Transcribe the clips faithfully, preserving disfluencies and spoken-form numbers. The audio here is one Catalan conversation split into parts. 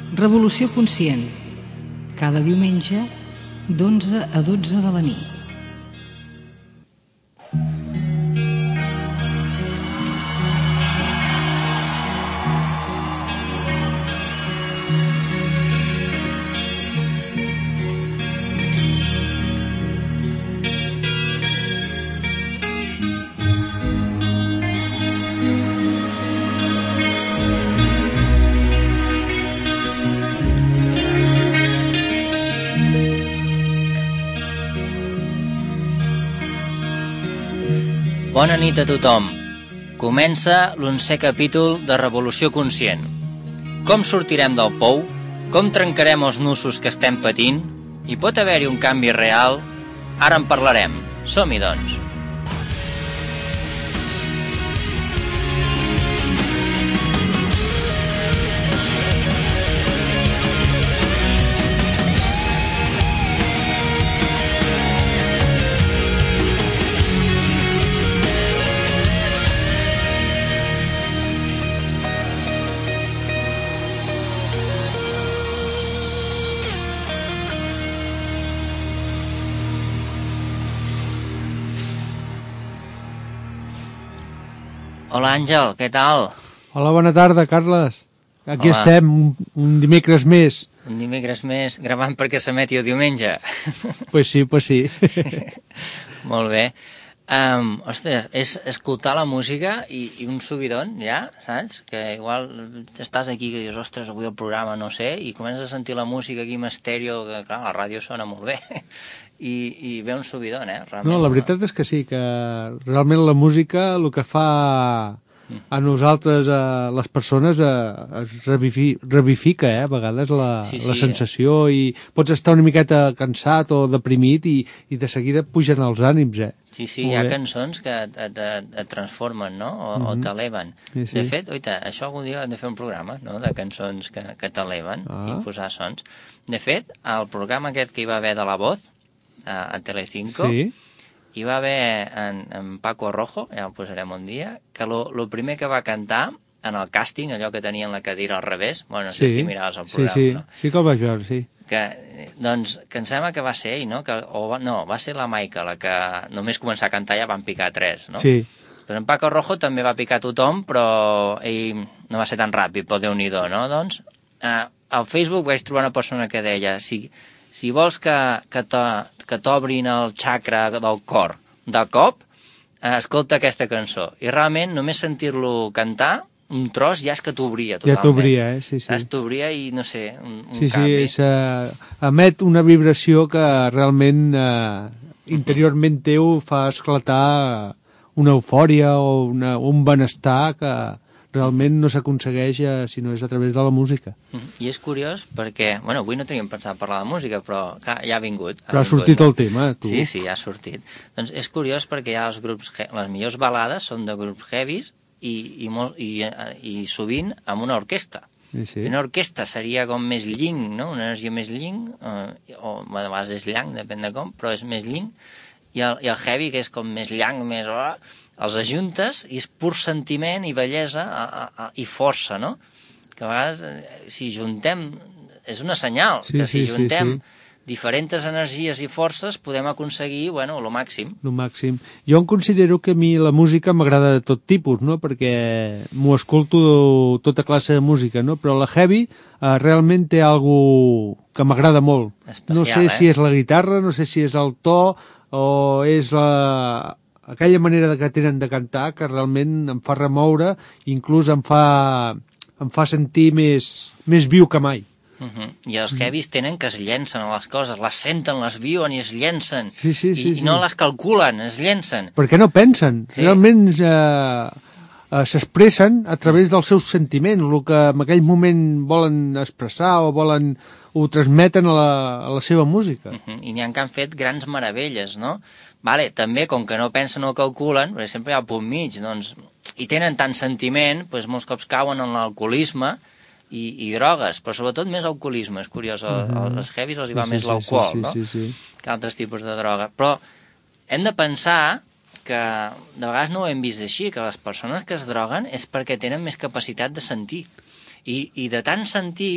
Revolució Conscient, cada diumenge d'onze a dotze de la nit. Bona nit a tothom. Comença l'onzè capítol de Revolució Conscient. Com sortirem del pou? Com trencarem els nusos que estem patint? Hi pot haver-hi un canvi real? Ara en parlarem. Som-hi, doncs. Hola, Àngel, què tal? Hola, bona tarda, Carles. Aquí Hola. Estem, un, un dimecres més. Un dimecres més, gravant perquè s'emeti el diumenge. Pues sí, pues sí. Molt bé. Um, ostres, és escoltar la música i, i un subidon, ja, saps? Que igual estàs aquí i dius, ostres, avui el programa no sé, i comences a sentir la música aquí amb estèreo, que clar, la ràdio sona molt bé. I, i ve un subidon, eh? Realment, no, la veritat és que sí, que realment la música el que fa a nosaltres, a les persones, a, es revifi, revifica, eh, a vegades la, sí, sí. la sensació, i pots estar una miqueta cansat o deprimit i, i de seguida pugen els ànims, eh? Sí, sí, Molt hi ha bé. cançons que et, et, et transformen, no? O, mm-hmm. o t'eleven. Sí, sí. De fet, oita, això algun dia hem de fer un programa, no?, de cançons que, que t'eleven ah. i posar sons. De fet, el programa aquest que hi va haver de La Voz, a, a Telecinco, sí. hi va haver en, en Paco Rojo, ja el posarem un dia, que lo, lo primer que va cantar en el càsting, allò que tenien la cadira al revés, bueno, no sé sí. si miraves el programa, sí, sí. no? Sí que el vaig veure, sí. Que, doncs, que em sembla que va ser ell, no? Que, o va, no, va ser la Maica, la que només començar a cantar ja van picar tres, no? Sí. Però en Paco Rojo també va picar tothom, però ell no va ser tan ràpid, però Déu-n'hi-do, no? Doncs, eh, al Facebook vaig trobar una persona que deia, si, si vols que, que t'obrin el xacra del cor de cop, eh, escolta aquesta cançó. I realment, només sentir-lo cantar, un tros ja és que t'obria totalment. Ja t'obria, eh? Sí, sí. Es t'obria i, no sé, un, un sí, canvi. Sí, sí, emet una vibració que realment eh, interiorment teu fa esclatar una eufòria o una, un benestar que realment no s'aconsegueix eh, si no és a través de la música. I és curiós perquè, bueno, avui no teníem pensat parlar de música, però clar, ja ha vingut. Ha però ha vingut, sortit no? el tema, tu. Sí, sí, ja ha sortit. Doncs és curiós perquè ja els grups, les millors balades són de grups heavies i, i, molt, i, i sovint amb una orquestra. Sí, sí. Una orquestra seria com més lling, no? Una energia més lling, eh, o a vegades és llang, depèn de com, però és més lling. I el, i el heavy, que és com més llang, més... Oh, els ajuntes i és pur sentiment i bellesa a, a, a, i força, no? Que a vegades, si juntem... És una senyal, sí, que si sí, juntem sí, sí. diferents energies i forces podem aconseguir, bueno, lo màxim. Lo màxim. Jo em considero que a mi la música m'agrada de tot tipus, no? Perquè m'ho escolto tota classe de música, no? Però la heavy eh, realment té algo que m'agrada molt. Especial, no sé eh? si és la guitarra, no sé si és el to o és la... aquella manera que tenen de cantar que realment em fa remoure, inclús em fa, em fa sentir més, més viu que mai. Uh-huh. I els heavies tenen que es llencen a les coses, les senten, les viuen i es llencen. Sí, sí, sí, I, sí. i no les calculen, es llencen. Perquè no pensen, sí. Realment eh, eh, s'expressen a través dels seus sentiments, el que en aquell moment volen expressar o volen ho transmeten a la, a la seva música. Uh-huh. I n'hi ha que han fet grans meravelles, no? Vale, també, com que no pensen o calculen, perquè sempre hi ha el punt mig, doncs, i tenen tant sentiment, doncs molts cops cauen en l'alcoholisme i, i drogues, però sobretot més alcoholisme, és curiós, uh-huh. als heavies els hi va sí, més sí, l'alcohol, sí, sí, no? Sí, sí. Que altres tipus de droga. Però hem de pensar que de vegades no ho hem vist així, que les persones que es droguen és perquè tenen més capacitat de sentir. I, i de tant sentir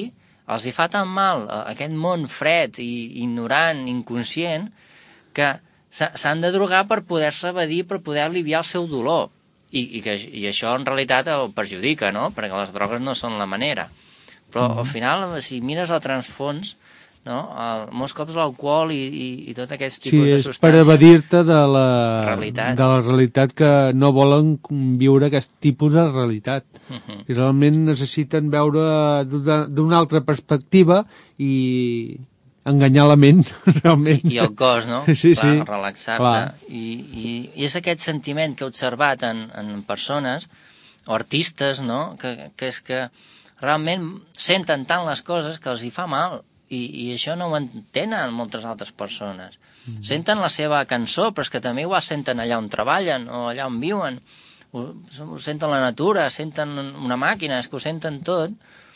els hi fa tan mal aquest món fred i ignorant, inconscient, que s'han de drogar per poder-se evadir, per poder aliviar el seu dolor. I, i, que, i això en realitat el perjudica, no? Perquè les drogues no són la manera. Però mm. al final, si mires el transfons, no? El, molts cops l'alcohol i, i, i tot aquests tipus sí, de és substàncies... per evadir-te de la realitat. de la realitat que no volen viure aquest tipus de realitat. Uh -huh. I realment necessiten veure d'una altra perspectiva i enganyar la ment, realment. I, i el cos, no? Sí, clar, sí. Relaxar-te. I, i, I és aquest sentiment que he observat en, en persones o artistes, no? Que, que és que realment senten tant les coses que els hi fa mal. I, i això no ho entenen moltes altres persones. Mm. Senten la seva cançó, però és que també ho senten allà on treballen o allà on viuen. Ho, ho senten la natura, senten una màquina, és que ho senten tot,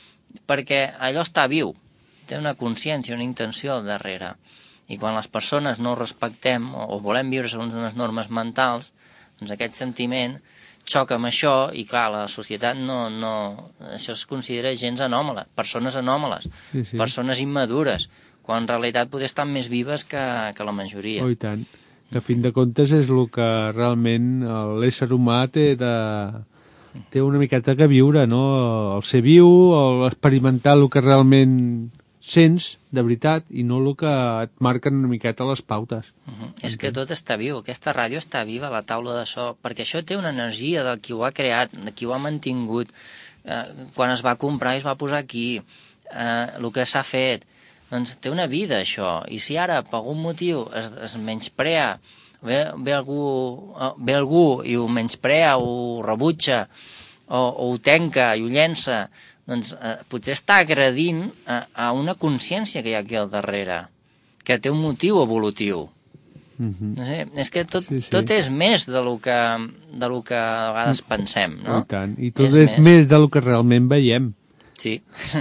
perquè allò està viu. Té una consciència, una intenció al darrere. I quan les persones no ho respectem o, o volem viure segons unes normes mentals, doncs aquest sentiment xoca amb això i, clar, la societat no... no això es considera gens anòmala, persones anòmales, sí, sí. persones immadures, quan en realitat poder estar més vives que, que la majoria. Oh, i tant. Que a fin de comptes és el que realment l'ésser humà té de... té una miqueta que viure, no? El ser viu, l'experimentar el que realment sents, de veritat, i no el que et marquen una miqueta les pautes. Uh-huh. És que tot està viu, aquesta ràdio està viva, la taula de so, perquè això té una energia de qui ho ha creat, de qui ho ha mantingut, eh, quan es va comprar i es va posar aquí, eh, el que s'ha fet, doncs té una vida això, i si ara per algun motiu es, es menysprea, ve, ve, algú, ve algú i ho menysprea, o ho rebutja, o, o ho tenca i ho llença, doncs eh, potser està agredint a, a una consciència que hi ha aquí al darrere, que té un motiu evolutiu. Uh-huh. No sé, és que tot, sí, sí. tot és més de lo que, de lo que a vegades pensem, no? I tant, i tot és, és més. més de lo que realment veiem. Sí.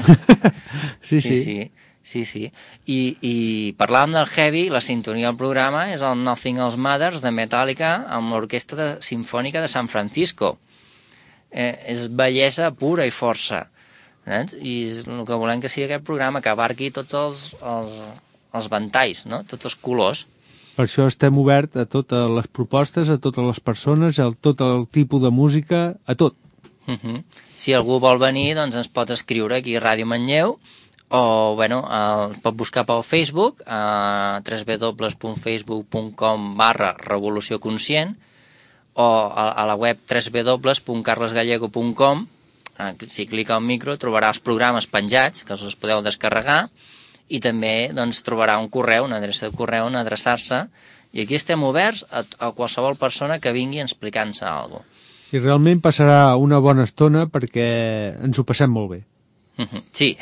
sí, sí. sí, sí. Sí, sí. I, i parlàvem del heavy, la sintonia del programa és el Nothing Else Matters de Metallica amb l'Orquestra Simfònica de San Francisco. Eh, és bellesa pura i força. Saps? I és el que volem que sigui aquest programa, que abarqui tots els, els, els ventalls, no? Tots els colors. Per això estem oberts a totes les propostes, a totes les persones, a tot el tipus de música, a tot. Uh-huh. Si algú vol venir, doncs ens pot escriure aquí a Ràdio Manlleu, o, bueno, el pot buscar pel Facebook, a w w w punt facebook punt com barra revolució conscient, o a, a la web w w w punt carles gallego punt com. Si clica al micro trobarà els programes penjats, que us podeu descarregar, i també doncs, trobarà un correu, una adreça de correu on adreçar-se, i aquí estem oberts a, a qualsevol persona que vingui explicant-se alguna cosa. I realment passarà una bona estona perquè ens ho passem molt bé. Sí,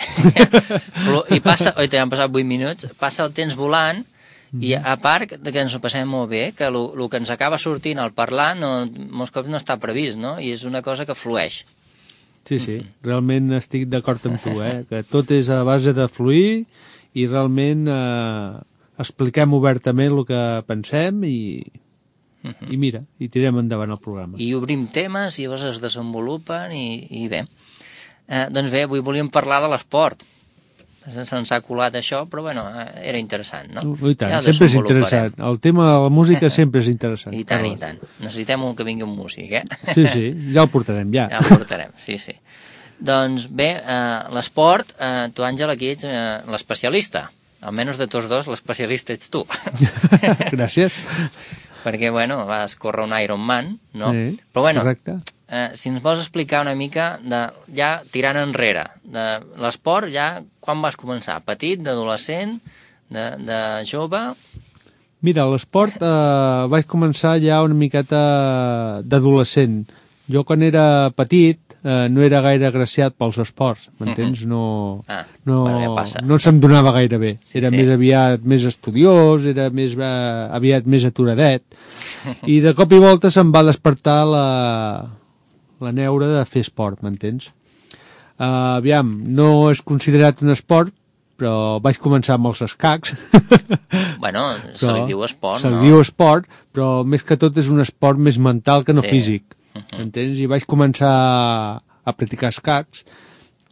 i passa, oi, han passat vuit minuts, passa el temps volant, i a part de que ens ho passem molt bé, que el que ens acaba sortint al parlar no, molts cops no està previst, no? I és una cosa que flueix. Sí, sí, realment estic d'acord amb tu, eh? Que tot és a base de fluir i realment eh, expliquem obertament el que pensem i, uh-huh. i mira, i tirem endavant el programa. I obrim temes i llavors es desenvolupen i, i bé. Eh, doncs bé, avui volíem parlar de l'esport. Se'ns ha colat això, però bueno, era interessant, no? Uh, I tant, ja sempre és interessant. El tema de la música sempre és interessant. I tant, però... i tant. Necessitem un que vingui un músic, eh? Sí, sí, ja el portarem, ja. Ja el portarem, sí, sí. Doncs bé, eh, l'esport, eh, tu, Àngel, aquí ets eh, l'especialista. Almenys de tots dos, l'especialista ets tu. Gràcies. Perquè, bueno, vas córrer un Ironman, no? Sí, però bueno, correcte. Eh, si ens vols explicar una mica, de, ja tirant enrere, de l'esport, ja quan vas començar? Petit, d'adolescent, de, de jove? Mira, l'esport eh, vaig començar ja una miqueta d'adolescent. Jo quan era petit eh, no era gaire agraciat pels esports, m'entens? No, ah, no, bueno, ja passa. no se'm donava gaire bé. Sí, era sí. més aviat més estudiós, era més eh, aviat més aturadet. I de cop i volta se'm va despertar la... la neura de fer esport, m'entens? Uh, aviam, no és considerat un esport, però vaig començar amb els escacs. Bueno, se li diu esport, se no? Se li diu esport, però més que tot és un esport més mental que no sí. físic. Uh-huh. M'entens? I vaig començar a practicar escacs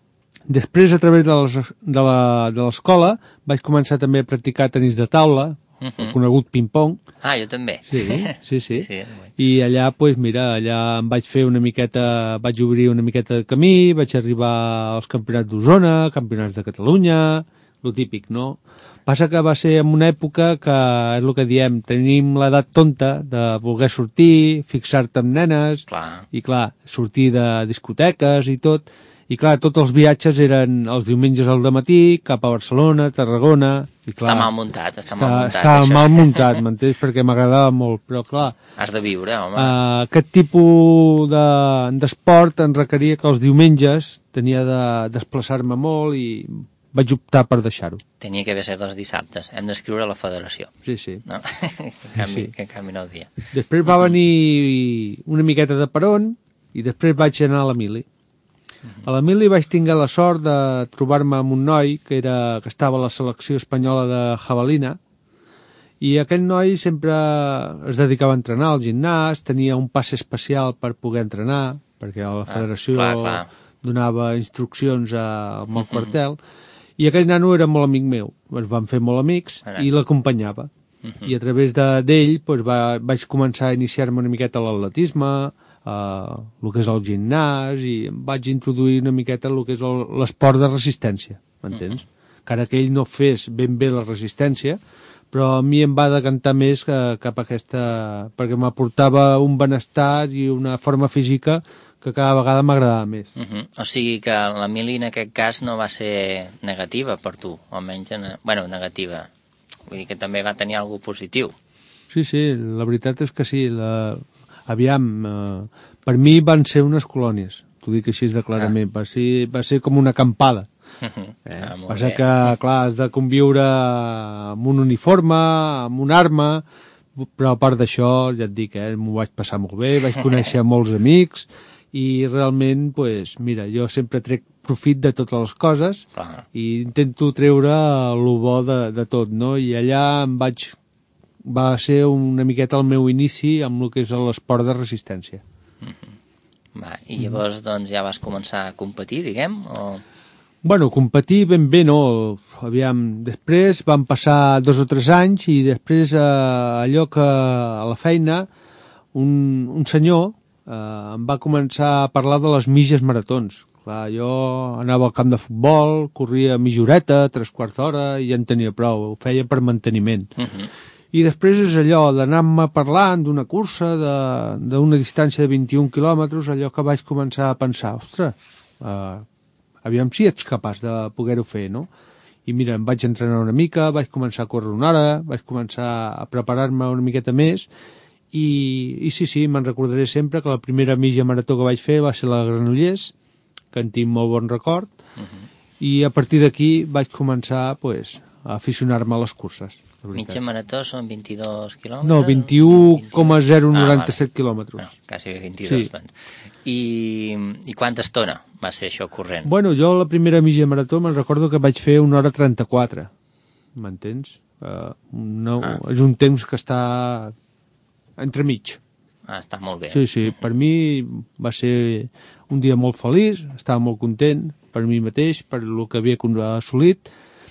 Després, a través de les- de la- de l'escola, vaig començar també a practicar tenis de taula, Uh el -huh. conegut ping-pong. Ah, jo també. Sí, sí, sí. sí, I allà, doncs, mira, allà em vaig fer una miqueta, vaig obrir una miqueta de camí, vaig arribar als campionats d'Osona, campionats de Catalunya, lo típic, no? Passa que va ser en una època que, és el que diem, tenim l'edat tonta de voler sortir, fixar-te amb nenes, clar. i clar, sortir de discoteques i tot, i clar, tots els viatges eren els diumenges al dematí, cap a Barcelona, Tarragona, i clar, Està mal muntat, està, està, mal muntat, està això. mal muntat, m'entens? Perquè m'agradava molt, però clar, Has de viure, home. uh, aquest tipus de- d'esport en requeria que els diumenges tenia de desplaçar-me molt i vaig optar per deixar-ho. Tenia que haver set els dissabtes. Hem d'escriure a la federació. Sí, sí. No? que, canvi, Sí. que canvi el dia. Després va venir una miqueta de peron i després vaig anar a la mili. A la mili vaig tinguer la sort de trobar-me amb un noi que, era, que estava a la selecció espanyola de javelina i aquell noi sempre es dedicava a entrenar al gimnàs, tenia un passe especial per poder entrenar, perquè la federació clar, clar. donava instruccions a, al meu quartel, i aquell nano era molt amic meu, ens vam fer molt amics Ara. i l'acompanyava. I a través de- d'ell doncs, va, vaig començar a iniciar-me una miqueta a l'atletisme, uh, el que és el gimnàs, i em vaig introduir una miqueta el que és el- l'esport de resistència, m'entens? Encara que ell no fes ben bé la resistència, però a mi em va decantar més que, cap a aquesta... perquè m'aportava un benestar i una forma física que cada vegada m'agradava més. Uh -huh. O sigui que la mili en aquest cas no va ser negativa per tu, o almenys, en... bueno, negativa. Vull dir que també va tenir alguna positiu. Sí, sí, la veritat és que sí. La... Aviam, eh, per mi van ser unes colònies, t'ho dic així de clarament, va ser, va ser com una acampada. Uh -huh. Eh? ah, molt Passa bé. que, clar, has de conviure amb un uniforme, amb una arma, però a part d'això, ja et dic, eh, m'ho vaig passar molt bé, vaig conèixer molts amics, i realment, pues, mira, jo sempre trec profit de totes les coses Clar. i intento treure el bo de, de tot, no? I allà em vaig... va ser una miqueta el meu inici amb el que és l'esport de resistència. Va, I llavors doncs, ja vas començar a competir, diguem? O... Bueno, competir ben bé no. Aviam, després van passar dos o tres anys i després eh, allò que a la feina un, un senyor eh, em va començar a parlar de les mitges maratons. Clar, jo anava al camp de futbol, corria mitja horeta, tres quarts d'hora i ja en tenia prou, ho feia per manteniment. Uh -huh. I després és allò d'anar-me parlant d'una cursa d'una distància de vint-i-un quilòmetres, allò que vaig començar a pensar, ostres, eh, aviam si ets capaç de poder-ho fer, no? I mira, em vaig entrenar una mica, vaig començar a córrer una hora, vaig començar a preparar-me una miqueta més, i, i sí, sí, me'n recordaré sempre que la primera mitja marató que vaig fer va ser la Granollers, que en tinc molt bon record, Uh -huh. i a partir d'aquí vaig començar pues, a aficionar-me a les curses. Mitja marató són vint-i-dos quilòmetres? No, vint-i-u coma zero noranta-set ah, quilòmetres. Bueno, quasi bé vint-i-dos, Sí. doncs. I, I quanta estona va ser això corrent? Bueno, jo la primera mitja marató me'n recordo que vaig fer una hora trenta-quatre, m'entens? Uh, no, Ah. És un temps que està entremig. Ah, està molt bé. Sí, sí, per mi va ser un dia molt feliç, estava molt content per mi mateix, per el que havia assolit,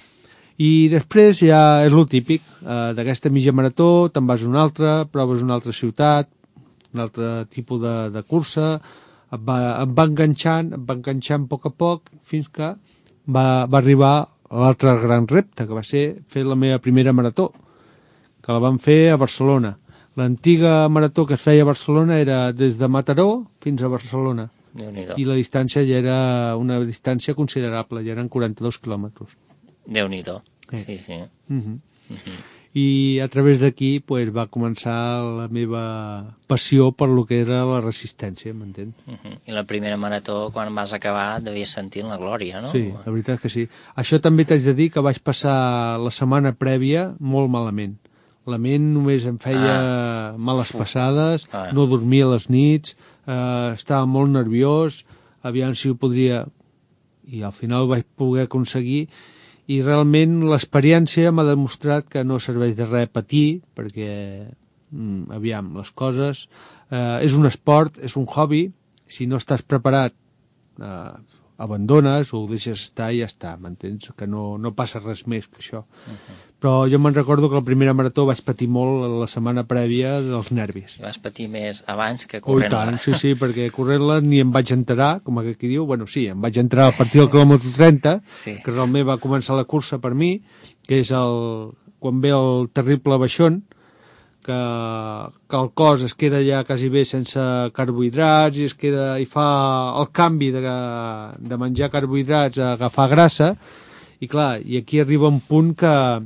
i després ja és lo típic, eh, d'aquesta mitja marató te'n vas a una altra, proves una altra ciutat, un altre tipus de, de cursa, et va, et va enganxant, et va enganxant a poc a poc, fins que va, va arribar l'altre gran repte, que va ser fer la meva primera marató, que la vam fer a Barcelona. L'antiga marató que es feia a Barcelona era des de Mataró fins a Barcelona, Déu-n'hi-do. i la distància ja era una distància considerable, ja eren quaranta-dos quilòmetres. Déu-n'hi-do. Eh. Sí, sí. Uh -huh. Uh -huh. I a través d'aquí pues, va començar la meva passió per lo que era la resistència, m'entens? Uh -huh. I la primera marató, quan vas acabar, devies sentir la glòria, no? Sí, la veritat és que sí. Això també t'haig de dir que vaig passar la setmana prèvia molt malament. La ment només em feia ah. males passades, Ah. no dormia a les nits, eh, estava molt nerviós, aviam si ho podria... I al final ho vaig poder aconseguir, i realment l'experiència m'ha demostrat que no serveix de res patir, perquè, mm, aviam, les coses... Eh, és un esport, és un hobby, si no estàs preparat, eh, abandones o ho deixes estar i ja està, m'entens? Que no, no passa res més que això. Uh -huh. Però jo me'n recordo que la primera marató vaig patir molt la setmana prèvia dels nervis. I vas patir més abans que corrent-la. Oh, tant, sí, sí, perquè corrent-la ni em vaig enterar, com aquí diu, bueno, sí, em vaig entrar a partir del quilòmetre trenta, sí. que realment va començar la cursa per mi, que és el, quan ve el terrible baixón, que, que el cos es queda ja quasi bé sense carbohidrats i es queda i fa el canvi de, de menjar carbohidrats a agafar grassa, i clar, i aquí arriba un punt que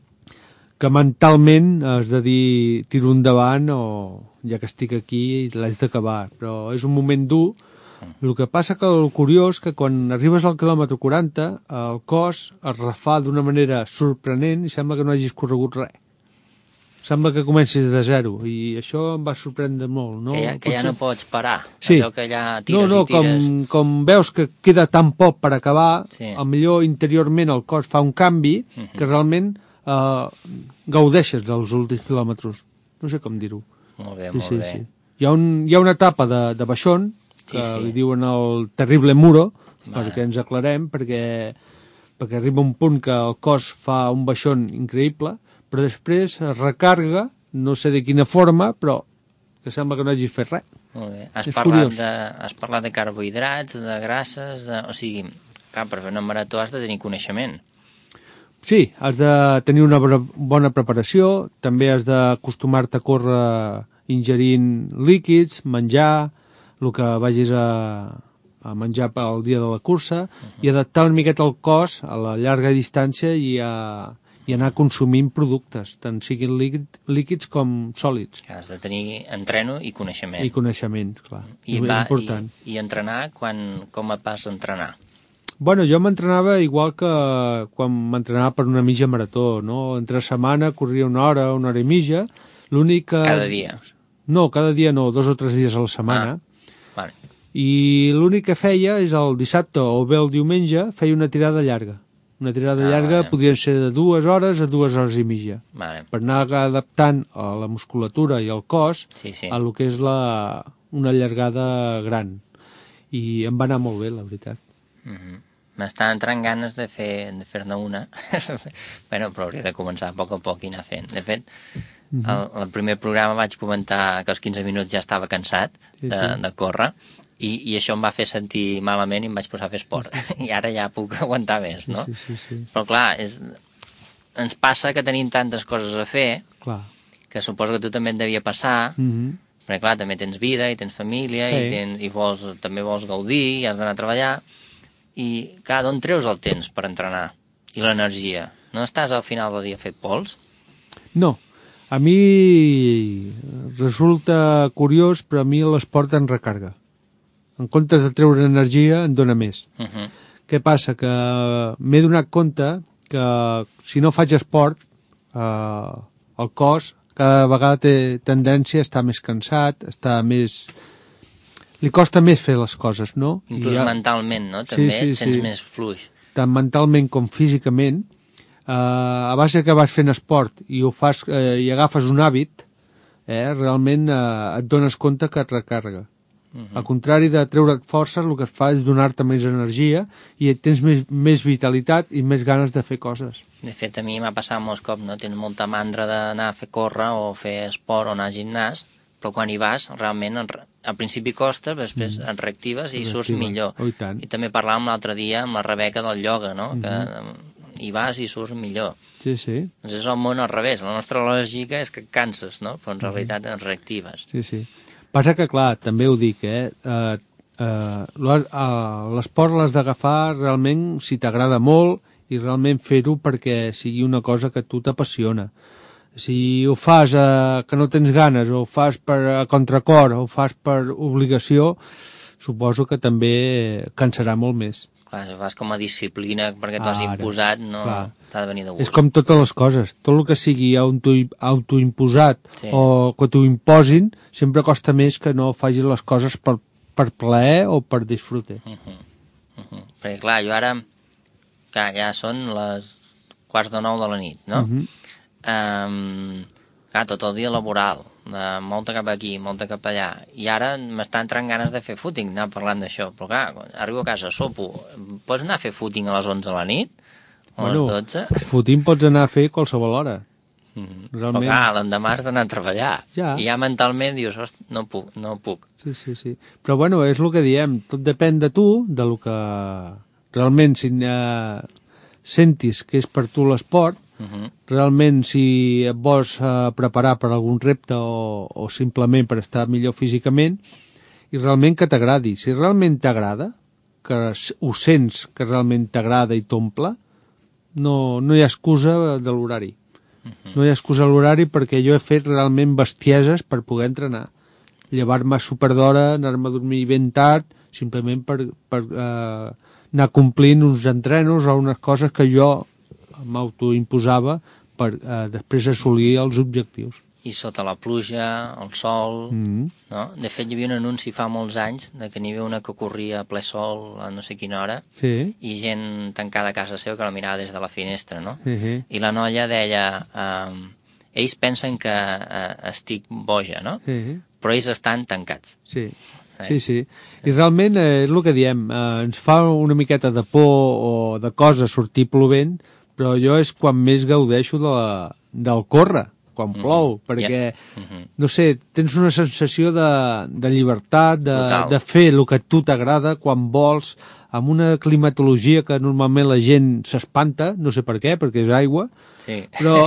que mentalment has de dir tiro endavant o ja que estic aquí l'haig d'acabar, però és un moment dur. El que passa que el curiós que quan arribes al quilòmetre quaranta el cos es refà d'una manera sorprenent i sembla que no hagis corregut res. Sembla que comencis de zero i això em va sorprendre molt, no? Que ja, que ja no pots parar, sí. allò que ja tires no, no, i tires. Com, com veus que queda tan poc per acabar, sí. al millor interiorment el cos fa un canvi uh -huh. que realment Uh, gaudeixes dels últims quilòmetres, no sé com dir-ho. Molt bé, sí, molt sí, bé. Sí. Hi, ha un, hi ha una etapa de, de baixón que sí, sí. li diuen el terrible muro, vale. perquè ens aclarem, perquè, perquè arriba un punt que el cos fa un baixón increïble, però després es recarga, no sé de quina forma, però que sembla que no hagis fet res. Molt bé. Has, és parlat curiós. de, has parlat de carbohidrats, de grasses, de, o sigui, clar, per fer una marató has de tenir coneixement. Sí, has de tenir una bona preparació, també has d'acostumar-te a córrer ingerint líquids, menjar, el que vagis a, a menjar pel dia de la cursa, uh -huh. i adaptar una miqueta el cos a la llarga distància i, a, i anar consumint productes, tant siguin líquid, líquids com sòlids. Has de tenir entreno i coneixement. I coneixements, clar. I, és va, important. I, i entrenar, quan, com et vas entrenar? Bueno, jo m'entrenava igual que quan m'entrenava per una mitja marató, no? Entre setmana corria una hora, una hora i mitja, l'únic que... Cada dia? No, cada dia no, dos o tres dies a la setmana. Ah, vale. I l'únic que feia és el dissabte o bé el diumenge feia una tirada llarga. Una tirada ah, llarga vale. Podien ser de dues hores a dues hores i mitja. Vale. Per anar adaptant a la musculatura i el cos sí, sí. a lo que és la, una llargada gran. I em va anar molt bé, la veritat. Mm-hmm. M'estan entrant ganes de fer de fer-ne una. Bueno, però hauria de començar a poc a poc i anar fent. De fet, mm-hmm. el, el primer programa vaig comentar que als quinze minuts ja estava cansat sí, de, sí. de córrer i, i això em va fer sentir malament i em vaig posar a fer esport. I ara ja puc aguantar més, no? Sí, sí, sí. Però clar, és, ens passa que tenim tantes coses a fer clar. Que suposo que tu també et devia passar, mm-hmm. perquè clar, també tens vida i tens família sí. i, tens, i vols, també vols gaudir i has d'anar a treballar. I, clar, d'on treus el temps per entrenar? I l'energia? No estàs al final del dia fet pols? No. A mi resulta curiós, però a mi l'esport em recarga. En comptes de treure energia, en dona més. Uh -huh. Què passa? Que m'he donat compte que si no faig esport, eh, el cos cada vegada té tendència a estar més cansat, estar més... li costa més fer les coses, no? Inclús ja... mentalment, no? També sí, sí, et sents sí. més fluix. Tant mentalment com físicament. Eh, a base que vas fent esport i ho fas eh, i agafes un hàbit, eh, realment eh, et dones compte que et recarga. Uh-huh. Al contrari de treure't forces, el que et fa és donar-te més energia i tens més, més vitalitat i més ganes de fer coses. De fet, a mi m'ha passat molts cops, no? Tens molta mandra d'anar a fer córrer o fer esport o anar al gimnàs, però quan hi vas, realment, al principi costa, després mm. et reactives i surts millor. Oh, i, I també parlàvem l'altre dia amb la Rebeca del ioga, no? Mm-hmm. Que hi vas i surts millor. Sí, sí. Doncs és el món al revés. La nostra lògica és que et canses, no? Però en realitat et reactives. Sí, sí. Passa que, clar, també ho dic, eh? eh, eh l'esport l'has d'agafar realment si t'agrada molt i realment fer-ho perquè sigui una cosa que a tu t'apassiona. Si ho fas eh, que no tens ganes, o ho fas per a contracor, o ho fas per obligació, suposo que també cansarà molt més. Clar, si ho fas com a disciplina perquè t'ho has imposat, no t'ha de venir de gust. És com totes les coses. Tot el que sigui auto, autoimposat sí. o que t'ho imposin, sempre costa més que no facis les coses per, per plaer o per disfrute. Uh -huh. Uh -huh. Perquè clar, jo ara, clar, ja són les quarts de nou de la nit, no? Uh -huh. Um, clar, tot el dia laboral, de molta cap aquí, molta cap allà, i ara m'estan entrant ganes de fer footing, anar parlant d'això, però clar, quan arribo a casa, sopo, pots anar a fer footing a les onze de la nit? O a Bueno, les dotze? footing pots anar a fer qualsevol hora. Mm. Realment. Però clar, l'endemà has d'anar a treballar. Ja. I ja mentalment dius, host, no puc, no puc. Sí, sí, sí. Però bueno, és el que diem, tot depèn de tu, de lo que realment si eh, sentis que és per tu l'esport. Uh -huh. Realment, si et vols eh, preparar per algun repte o, o simplement per estar millor físicament, i realment que t'agradi. Si realment t'agrada, que ho sents que realment t'agrada i t'omple, no, no hi ha excusa de l'horari. Uh -huh. No hi ha excusa a l'horari perquè jo he fet realment bestieses per poder entrenar. Llevar-me super d'hora, anar-me a dormir ben tard, simplement per, per eh, anar complint uns entrenos o unes coses que jo m'autoimposava per eh, després assolir els objectius. I sota la pluja, el sol... Mm. No? De fet, hi havia un anunci fa molts anys de que n'hi havia una que corria a ple sol a no sé quina hora Sí. i gent tancada a casa seva que la mirava des de la finestra, no? Uh -huh. I la noia deia... Um, ells pensen que uh, estic boja, no? Uh -huh. Però ells estan tancats. Sí. Sí, sí. I realment eh, és el que diem, eh, ens fa una miqueta de por o de cosa sortir plovent, però jo és quan més gaudeixo de la, del córrer, quan Mm-hmm. plou, perquè, Yeah. Mm-hmm. no sé, tens una sensació de, de llibertat, de, Total. de fer el que a tu t'agrada quan vols, amb una climatologia que normalment la gent s'espanta, no sé per què, perquè és aigua, Sí. però...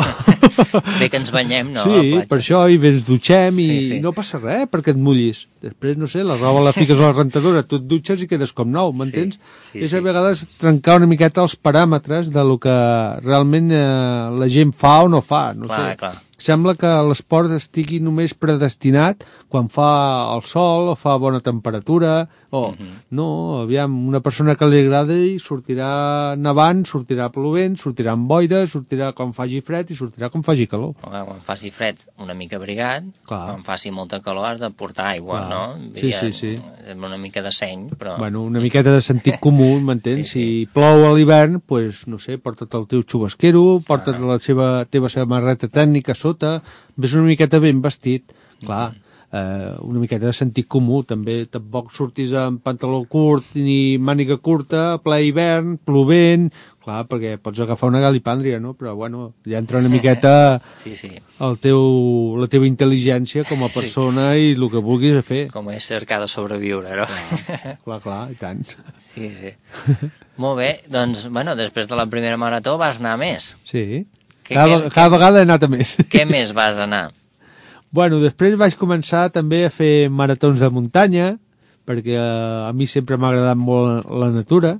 Bé que ens banyem, no? a la Sí, platja. per això, i bé, ens dutxem i Sí, sí. no passa res perquè et mullis. Després, no sé, la roba la fiques a la rentadora, tu et dutxes i quedes com nou, m'entens? sí, És sí. a vegades trencar una miqueta els paràmetres de lo que realment eh, la gent fa o no fa, no Clar, sé. clar. Sembla que l'esport estigui només predestinat quan fa el sol o fa bona temperatura o, Mhm. no, aviam, una persona que li agrada i sortirà nevant, sortirà plovent, sortirà amb boira, sortirà quan faci fred i sortirà quan faci calor. Home, quan faci fred, una mica abrigat. Clar. Quan faci molta calor has de portar aigua, Clar. no? Sí, sí, sí. Sembla una mica de seny, però... Bueno, una miqueta de sentit comú, m'entens? Sí, sí. Si plou a l'hivern, pues, no sé, porta't el teu xubasquero, porta't la seva, teva samarreta tècnica a sota, ves una miqueta ben vestit, clar, eh, una miqueta de sentit comú, també tampoc surtis amb pantaló curt ni màniga curta, ple hivern, plovent, clar, perquè pots agafar una galipàndria, no? Però, bueno, ja entra una miqueta Sí, sí. el teu, la teva intel·ligència com a persona sí. i el que vulguis fer. Com és cercar de sobreviure, no? Clar, clar, i tant. Sí, sí. Molt bé, doncs, bueno, després de la primera marató vas anar a més. Sí. Què- Cada, què- cada vegada he anat a més. Què més vas anar? Bueno, després vaig començar també a fer maratons de muntanya, perquè eh, a mi sempre m'ha agradat molt la natura,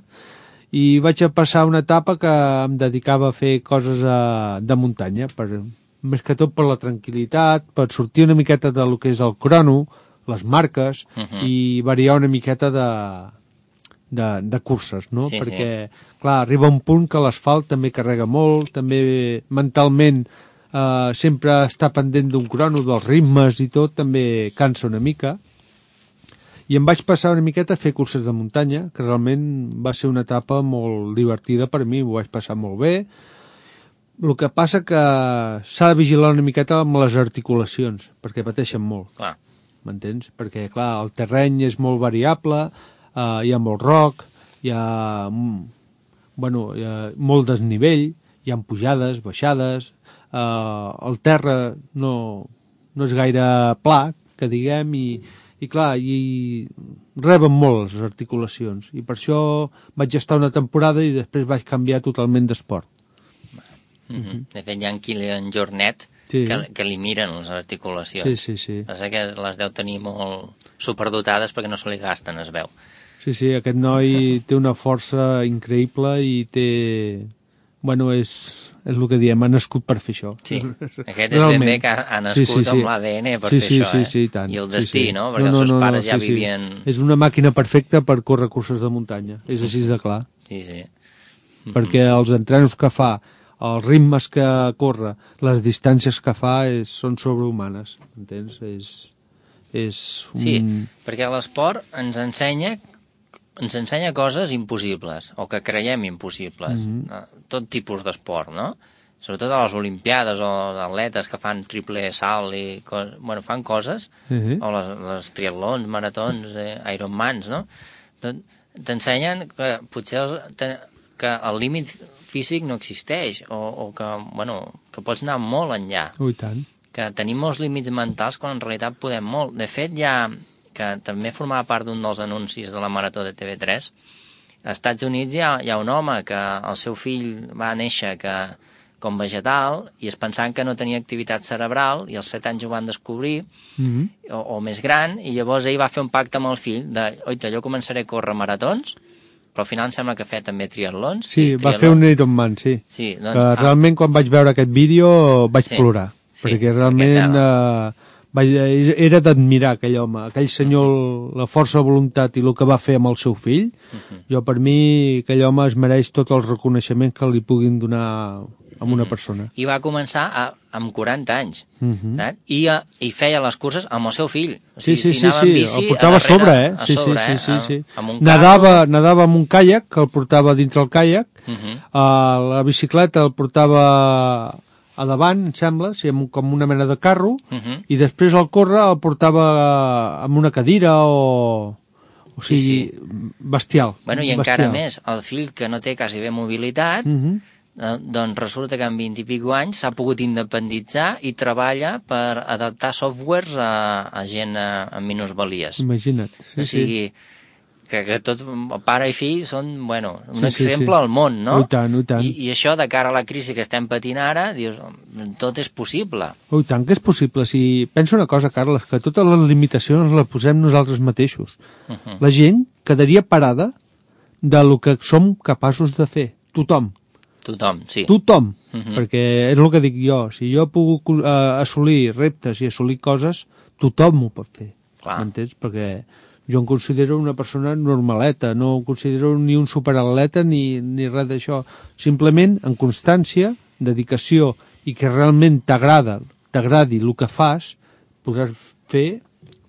i vaig a passar una etapa que em dedicava a fer coses eh, de muntanya, per, més que tot per la tranquil·litat, per sortir una miqueta de lo que és el crono, les marques, Mhm. i variar una miqueta de, de, de curses, no? Sí, sí. Perquè, clar, arriba un punt que l'asfalt també carrega molt, també mentalment eh, sempre estar pendent d'un crono, dels ritmes i tot, també cansa una mica. I em vaig passar una miqueta a fer curses de muntanya, que realment va ser una etapa molt divertida per mi, m'ho vaig passar molt bé. El que passa que s'ha de vigilar una miqueta amb les articulacions, perquè pateixen molt. Clar. M'entens? Perquè, clar, el terreny és molt variable, eh, hi ha molt roc, hi ha, mm, bueno, hi ha molt desnivell, hi ha pujades, baixades, eh, el terra no, no és gaire pla, que diguem, i, i clar, i reben molt les articulacions, i per això vaig estar una temporada i després vaig canviar totalment d'esport. Mm -hmm. De fet, hi ha Kilian Jornet Sí. que, que li miren les articulacions. Sí, sí, sí. Passa que les deu tenir molt superdotades perquè no se li gasten, es veu. Sí, sí, aquest noi té una força increïble i té... Bueno, és, és el que diem, ha nascut per fer això. Sí, aquest és ben bé que ha, ha nascut sí, sí, sí. amb l'A D N per sí, fer sí, això, sí, eh? sí, i tant. I el destí, sí, sí. no? Perquè no, no, els seus pares no, ja sí, vivien... Sí. És una màquina perfecta per córrer curses de muntanya, és així de clar. Sí, sí. Perquè els entrenos que fa, els ritmes que corre, les distàncies que fa és, són sobrehumanes, entens? És, és un... Sí, perquè l'esport ens ensenya ens ensenya coses impossibles, o que creiem impossibles. Mm -hmm. Tot tipus d'esport, no? sobretot a les Olimpiades o els atletes que fan triple salt i cos, bueno, fan coses, uh-huh. o les, les triatlons, maratons, eh, Ironmans, no? T'ensenyen que potser els, te, que el límit físic no existeix o, o que, bueno, que pots anar molt enllà. Ui, tant. Que tenim molts límits mentals quan en realitat podem molt. De fet, ja que també formava part d'un dels anuncis de la Marató de T V tres, als Estats Units hi ha, hi ha un home que el seu fill va néixer que, com vegetal i es pensaven que no tenia activitat cerebral i als set anys ho van descobrir, mm-hmm. o, o més gran, i llavors ell va fer un pacte amb el fill de, oita, jo començaré a córrer maratons, però al final em sembla que ha fet també triatlons. Sí, i va triatlons. fer un Ironman, sí. sí doncs, que ah, realment quan vaig veure aquest vídeo vaig sí, plorar, sí, perquè realment eh, vaig, era d'admirar aquell home, aquell senyor, la força de voluntat i el que va fer amb el seu fill. Uh-huh. Jo, per mi, aquell home es mereix tot el reconeixement que li puguin donar a una uh-huh. persona. I va començar a, amb quaranta anys, uh-huh. I, a, i feia les curses amb el seu fill. O sigui, sí, sí, si sí, bici, el portava a sobre, eh? A sí, sobre, sí, sí, eh? sí, sí. Amb un nadava, nadava amb un caiac, que el portava dintre el caiac, uh-huh. uh, la bicicleta el portava a davant, em sembla, sí, amb, com una mena de carro, uh-huh. i després el córrer el portava amb una cadira o... O sigui, sí, sí. bestial. Bueno, i bestial. encara més, el fill que no té quasi bé mobilitat, uh-huh. eh, doncs resulta que en vint i pico anys s'ha pogut independitzar i treballa per adaptar softwares a, a gent a, amb minusvalies. Imagina't. Sí, o sigui, sí. que, que tot pare i fill són, bueno, un sí, exemple sí, sí. al món, no? Ui tant, ui tant. I, I això, de cara a la crisi que estem patint ara, dius, tot és possible. Ui tant, que és possible. Si... Pensa una cosa, Carles, que totes les limitacions les posem nosaltres mateixos. Uh-huh. La gent quedaria parada de lo que som capaços de fer. Tothom. Tothom, sí. Tothom. Uh-huh. Perquè és el que dic jo. Si jo puc uh, assolir reptes i assolir coses, tothom ho pot fer. M'entens? Perquè jo em considero una persona normaleta, no em considero ni un superatleta ni, ni res d'això. Simplement, en constància, dedicació i que realment t'agrada, t'agradi el que fas, podràs fer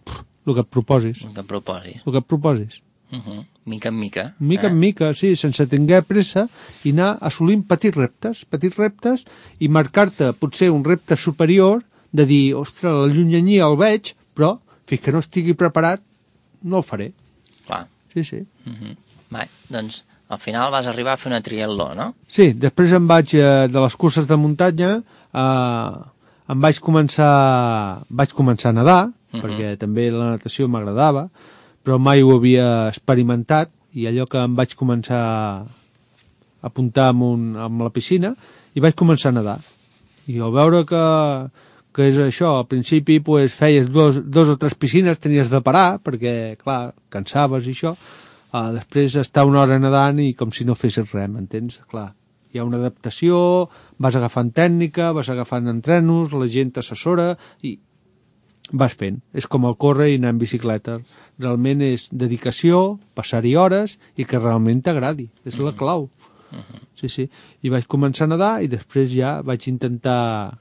el que et proposis. El que et proposis. El que et proposis. Uh-huh. Mica en mica. Mica eh? en mica, sí, sense tenir pressa i anar assolint petits reptes, petits reptes i marcar-te potser un repte superior de dir, ostres, la llunyania el veig, però fins que no estigui preparat no el faré. Clar. Sí, sí. Uh-huh. Vai, doncs al final vas arribar a fer una triatló, no? Sí, després em vaig, eh, de les curses de muntanya, eh, em vaig començar, vaig començar a nedar, uh-huh. perquè també la natació m'agradava, però mai ho havia experimentat, i allò que em vaig començar a apuntar amb, un, amb la piscina, i vaig començar a nedar. I al veure que que és això, al principi pues, feies dos, dos o tres piscines, tenies de parar, perquè, clar, cansaves i això, uh, després estar una hora nedant i com si no fessis res, m'entens? Clar, hi ha una adaptació, vas agafant tècnica, vas agafant entrenos, la gent t'assessora i vas fent. És com el córrer i anar en bicicleta. Realment és dedicació, passar-hi hores i que realment t'agradi. És la clau. Uh-huh. Sí, sí. I vaig començar a nedar i després ja vaig intentar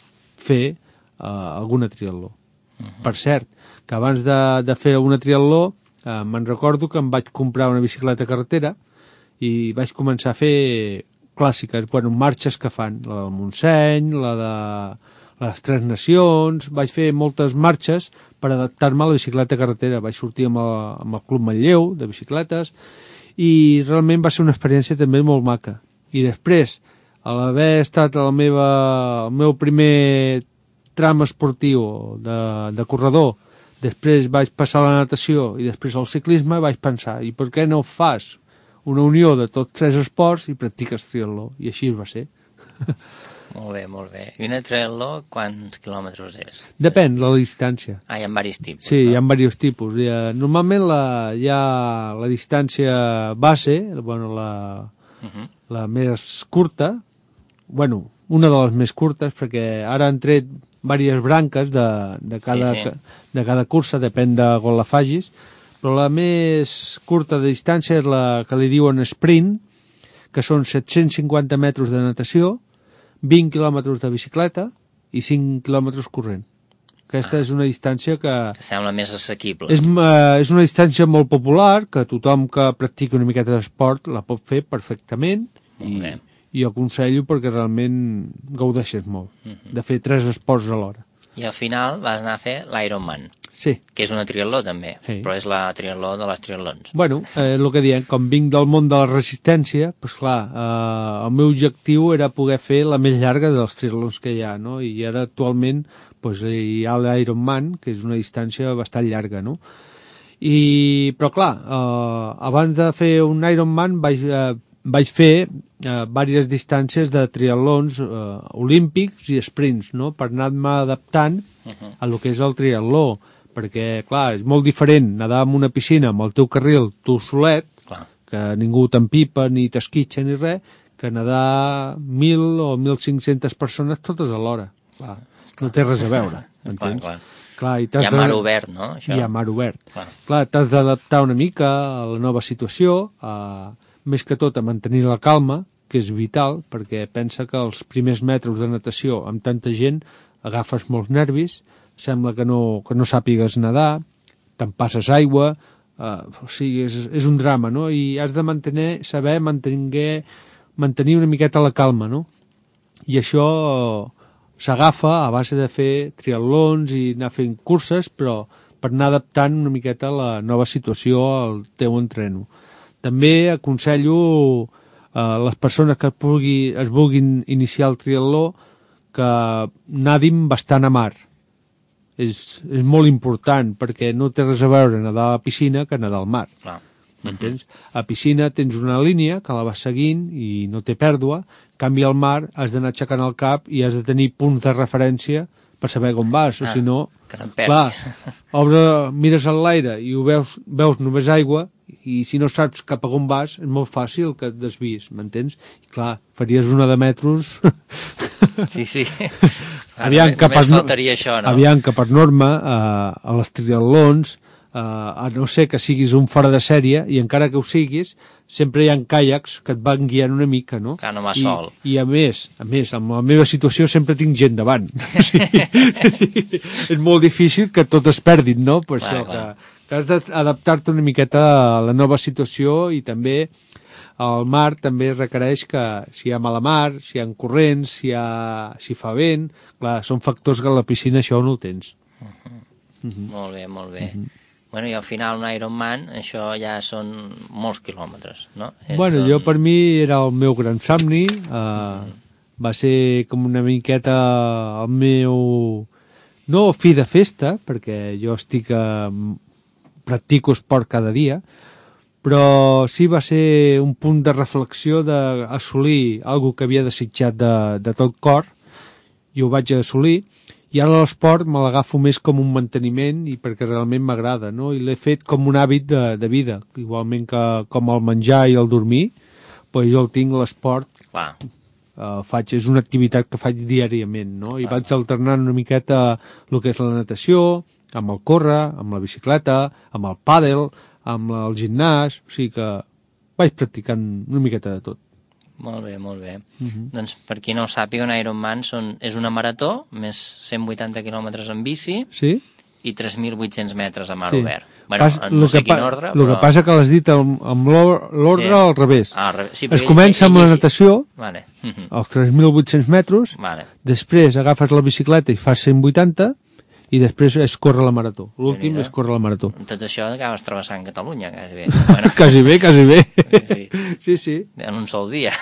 fer uh, alguna triatló. Uh-huh. Per cert, que abans de, de fer una triatló uh, me'n recordo que em vaig comprar una bicicleta carretera i vaig començar a fer clàssiques, bueno, marxes que fan, la del Montseny, la de les Tres Nacions, vaig fer moltes marxes per adaptar-me a la bicicleta carretera. Vaig sortir amb el, amb el Club Manlleu de bicicletes i realment va ser una experiència també molt maca. I després, a l'haver estat a la meva, el meu primer tram esportiu de, de corredor, després vaig passar a la natació i després al ciclisme, vaig pensar, i per què no fas una unió de tots tres esports i practiques triatló? I així va ser. Molt bé, molt bé. I una triatló quants quilòmetres és? Depèn de la distància. Ah, hi ha diversos tipus. Sí, no? hi ha diversos tipus. Hi ha, normalment la, hi ha la distància base, bueno, la, uh-huh. la més curta, bueno, una de les més curtes, perquè ara han tret diverses branques de, de, cada, sí, sí. de cada cursa, depèn de on la facis, però la més curta de distància és la que li diuen sprint, que són set-cents cinquanta metres de natació, vint quilòmetres de bicicleta i cinc quilòmetres corrent. Aquesta ah. és una distància que... Que sembla més assequible. És, uh, és una distància molt popular, que tothom que practiqui una miqueta d'esport la pot fer perfectament i, i jo aconsello perquè realment gaudeixes molt de fer tres esports alhora. I al final vas anar a fer l'Ironman, Sí. que és una triatló també, Sí. però és la triatló de les triatlons. Bueno, eh, el que diem, com vinc del món de la resistència, doncs clar, eh, el meu objectiu era poder fer la més llarga dels triatlons que hi ha, no? I ara actualment doncs, hi ha l'Ironman, que és una distància bastant llarga, no? I, però clar, eh, abans de fer un Ironman vaig, eh, vaig fer eh, diverses distàncies de triatlons eh, olímpics i sprints, no? Per anar-me adaptant Uh-huh. a lo que és el triatló, perquè, clar, és molt diferent nedar en una piscina amb el teu carril, tu solet, Clar. que ningú t'empipa ni t'esquitxa ni res, que nedar mil o mil cinc-centes persones totes alhora. Clar, no té res a veure, Clar, entens? clar. Clar, i Hi t'has ha de- mar obert, no? Això. Hi ha mar obert. Clar. Clar, t'has d'adaptar una mica a la nova situació, a, més que tot a mantenir la calma, que és vital, perquè pensa que els primers metres de natació amb tanta gent agafes molts nervis, sembla que no, que no sàpigues nedar, te'n passes aigua, eh, o sigui, és, és un drama, no? I has de mantenir, saber mantenir, mantenir una miqueta la calma, no? I això s'agafa a base de fer triatlons i anar fent curses, però per anar adaptant una miqueta a la nova situació al teu entreno. També aconsello a les persones que pugui, es vulguin iniciar el triatló que nadin bastant a mar. És, és molt important, perquè no té res a veure nedar a la piscina que nedar al mar. Clar. M'entens? A piscina tens una línia que la vas seguint i no té pèrdua. En canvi, al mar has d'anar aixecant el cap i has de tenir punts de referència per saber on vas, o Ah, si no... que no et Clar, perdis. obre, mires a l'aire i ho veus, veus només aigua, i si no saps cap a on vas, és molt fàcil que et desvies, m'entens? I clar, faries una de metros... Sí, sí. Aviam, que per, Només faltaria això, no? aviam que per norma eh, a les triatlons, eh, a no ser que siguis un fora de sèrie, i encara que ho siguis, sempre hi ha caiacs que et van guiant una mica, no? Clar, no va I, sol. I a més, a més, amb la meva situació sempre tinc gent davant. O sigui, és molt difícil que tot es perdin, no? Per Clar, això, clar. que, que has d'adaptar-te una miqueta a la nova situació, i també el mar també requereix que si hi ha mala mar, si hi ha corrents, si, hi ha, si fa vent, clar, són factors que a la piscina això no ho tens. Molt bé, molt bé. Bueno, i al final un Ironman, això ja són molts quilòmetres, no? És Bueno, un- jo per mi era el meu gran somni, eh, va ser com una miqueta el meu... no fi de festa, perquè jo estic a... practico esport cada dia, però sí va ser un punt de reflexió d'assolir algo que havia desitjat de, de tot cor, i ho vaig assolir, i ara l'esport me l'agafo més com un manteniment i perquè realment m'agrada, no? I l'he fet com un hàbit de, de vida, igualment que com el menjar i el dormir, doncs jo el tinc l'esport, Clar, eh, faig, és una activitat que faig diàriament, no? I vaig alternant una miqueta el que és la natació, amb el córrer, amb la bicicleta, amb el pàdel, amb el gimnàs, o sigui que vaig practicant una miqueta de tot. molt bé, molt bé. Mhm. Doncs per qui no ho sàpiga, un Ironman són, és una marató, més cent vuitanta quilòmetres en bici Sí? i tres mil vuit-cents metres a mar Sí. obert. Bueno, Pas- no lo sé que quin pa- ordre, lo però... que passa que l'has dit amb, amb l'or- l'ordre Sí. al revés. Ah, al revés. Sí, Es perquè comença ell- amb la ell- ell- natació, Vale. Mhm. als tres mil vuit-cents metres, Vale. després agafes la bicicleta i fas cent vuitanta, i després és córrer la marató. L'últim Déu-n'hi-do. és córrer la marató. Tot això acabes travessant Catalunya, quasi bé. Bueno, Quasi bé, quasi bé. sí, Sí, sí. en un sol dia.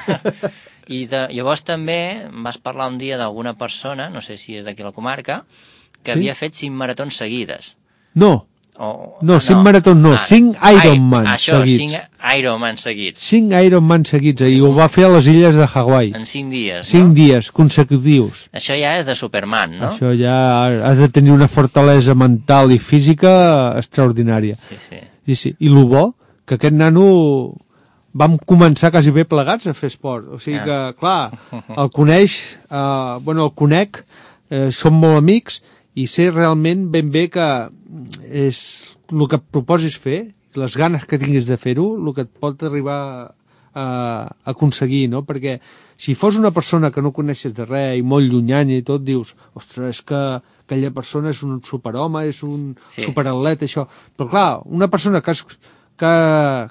I de, llavors també vas parlar un dia d'alguna persona, no sé si és d'aquí la comarca, que Sí? havia fet cinc maratons seguides. No, O, No, cinc maratons no, cinc Ironman ai, això, seguits. cinc Ironman seguits. cinc Ironman seguits, i ho va fer a les illes de Hawaii. En cinc dies, Cinc no? dies consecutius. Això ja és de Superman, no? Això ja has de tenir una fortalesa mental i física extraordinària. Sí, sí. I, sí, i el bo, que aquest nano vam començar quasi bé plegats a fer esport. O sigui que, clar, el coneix, eh, bueno, el conec, eh, som molt amics, i sé realment ben bé que és el que et proposis fer, les ganes que tinguis de fer-ho, el que et pot arribar a, a aconseguir, no? Perquè si fos una persona que no coneixes de res i molt llunyanya i tot, dius, ostres, és que aquella persona és un superhome, és un Sí. superatleta, això. Però clar, una persona que, es, que,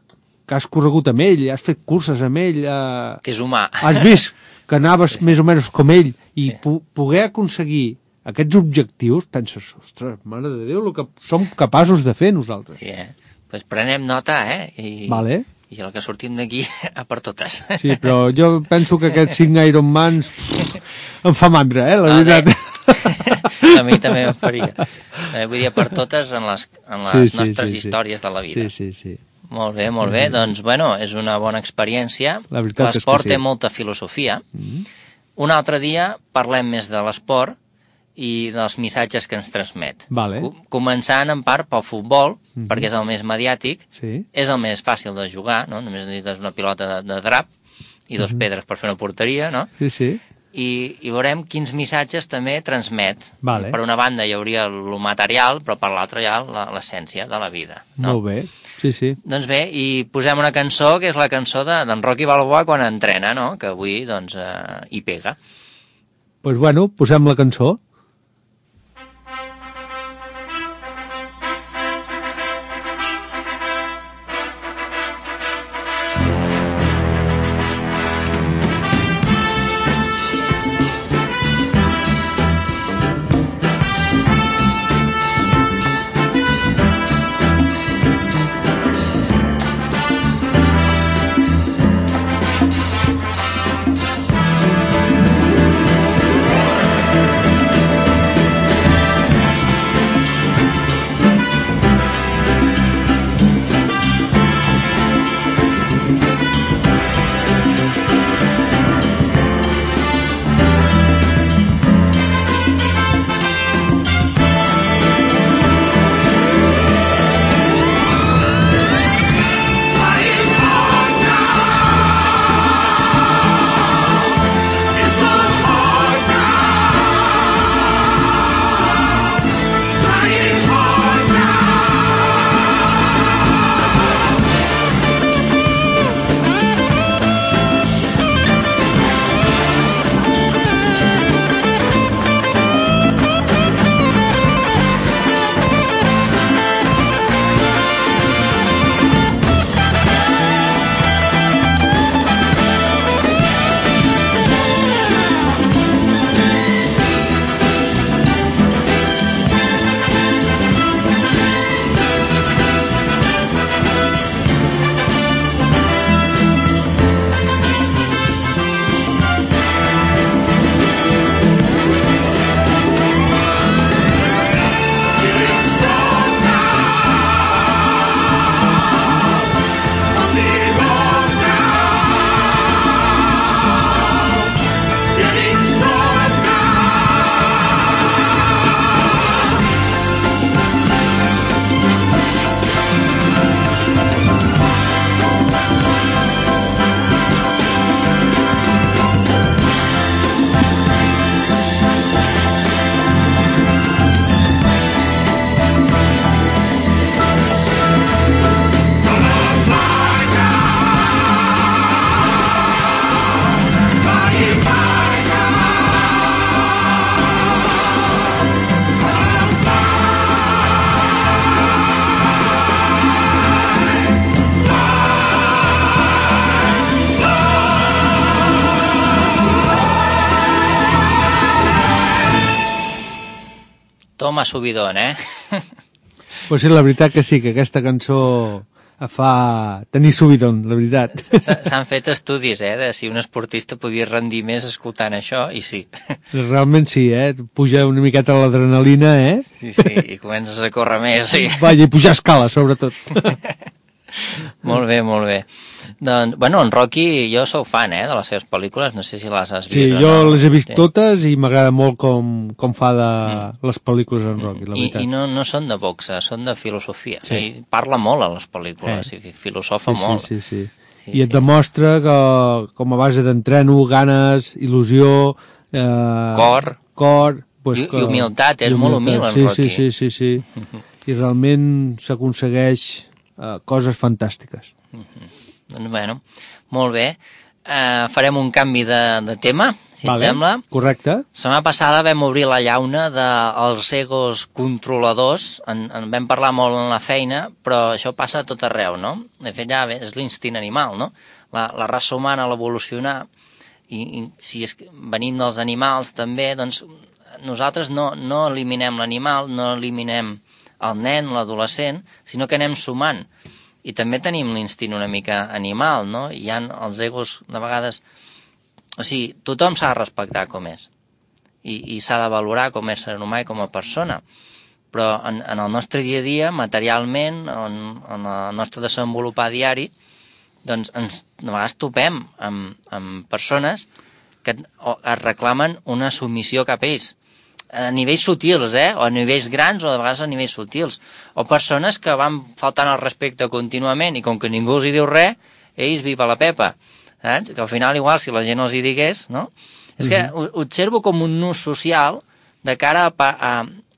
que has corregut amb ell, has fet curses amb ell, eh, Que és humà. has vist que anaves més o menys com ell, i Sí. po poder aconseguir aquests objectius, penses, ostres, mare de Déu, el que som capaços de fer nosaltres. Sí, eh? Pues prenem nota, eh? I, Vale. I el que sortim d'aquí, a per totes. Sí, però jo penso que aquests cinc Ironmans pff, em fa mandra, eh, la Ah, veritat. A mi també em faria. Eh, vull dir, per totes en les, en les Sí, sí, nostres sí, sí. històries de la vida. Sí, sí, sí. Molt bé, molt bé. Doncs, bueno, és una bona experiència. La veritat és que L'esport sí. té molta filosofia. Mm. Un altre dia parlem més de l'esport i dels missatges que ens transmet. Vale. Co- Començant en part pel futbol, Mhm. perquè és el més mediàtic, Sí. és el més fàcil de jugar, no? Només necessites una pilota de, de drap i dos Mhm. pedres per fer una porteria, no? Sí, sí. I, i veurem quins missatges també transmet. Vale. Per una banda hi hauria el material, però per l'altra hi ha la- l'essència de la vida. No? Molt bé. Sí, sí. Doncs bé, i posem una cançó que és la cançó de- d'en Rocky Balboa quan entrena, no? Que avui, doncs, eh, hi pega. Doncs pues bueno, posem la cançó. Toma subidón, eh? Pues sí, la veritat que sí, que aquesta cançó fa tenir subidon, la veritat. S'han fet estudis, eh, de si un esportista podia rendir més escoltant això, i sí. Realment sí, eh? Puja una miqueta l'adrenalina, eh? Sí, sí, i comences a córrer més, sí. Vaja, i pujar escala, sobretot. Molt bé, molt bé. Doncs, bueno, en Rocky, jo sou fan, eh, de les seves pel·lícules, no sé si les has vist Sí, o jo no. les he vist Sí. totes i m'agrada molt com, com fa de les pel·lícules en Rocky, la I, veritat. i no, no són de boxa, són de filosofia. Sí. Ell parla molt a les pel·lícules, Eh. i filosofa sí, molt. Sí, sí, sí. Sí, I et sí. demostra que com a base d'entreno, ganes, il·lusió... Eh, Cor. Cor... Pues, I- i humilitat, és molt humil, en sí, Rocky. Sí, sí, sí, sí. I realment s'aconsegueix eh, coses fantàstiques. Doncs bueno, molt bé. Uh, farem un canvi de, de tema, si vale, et sembla. Correcte. La setmana passada vam obrir la llauna dels egos controladors, en, en vam parlar molt en la feina, però això passa a tot arreu, no? De fet, ja és l'instint animal, no? La, la raça humana, a l'evolucionar, i, i si és, venint dels animals també, doncs nosaltres no, no eliminem l'animal, no eliminem el nen, l'adolescent, sinó que anem sumant. I també tenim l'instint una mica animal, no? Hi ha els egos, de vegades... O sigui, tothom s'ha de respectar com és. I, i s'ha de valorar com és ser humà i com a persona. Però en, en el nostre dia a dia, materialment, en, en el nostre desenvolupar diari, doncs ens, de vegades topem amb, amb persones que es reclamen una submissió cap a ells. A nivells sutils, eh? O a nivells grans, o de vegades a nivells sutils. O persones que van faltant al respecte contínuament i com que ningú els hi diu res, ells viva la pepa. Saps? Que al final igual si la gent els hi digués, no? És que ho observo com un nus social de cara a, a,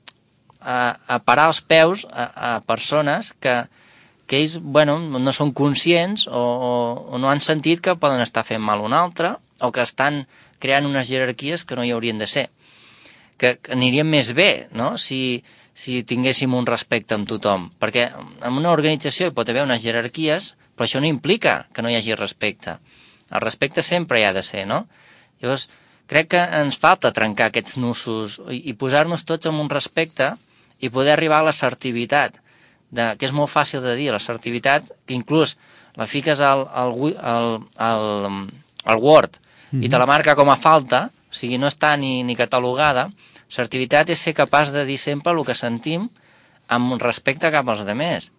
a, a parar els peus a, a persones que, que ells, bueno, no són conscients o, o, o no han sentit que poden estar fent mal a un altre o que estan creant unes jerarquies que no hi haurien de ser. Que, que anirien més bé, no?, si, si tinguéssim un respecte amb tothom. Perquè en una organització hi pot haver unes jerarquies, però això no implica que no hi hagi respecte. El respecte sempre hi ha de ser, no? Llavors, crec que ens falta trencar aquests nusos i, i posar-nos tots amb un respecte i poder arribar a l'assertivitat, de, que és molt fàcil de dir, l'assertivitat, que inclús la fiques al, al, al, al, al Word mm-hmm. i te la marca com a falta, o sigui, no està ni, ni catalogada. Assertivitat és ser capaç de dir sempre el que sentim amb respecte cap als altres.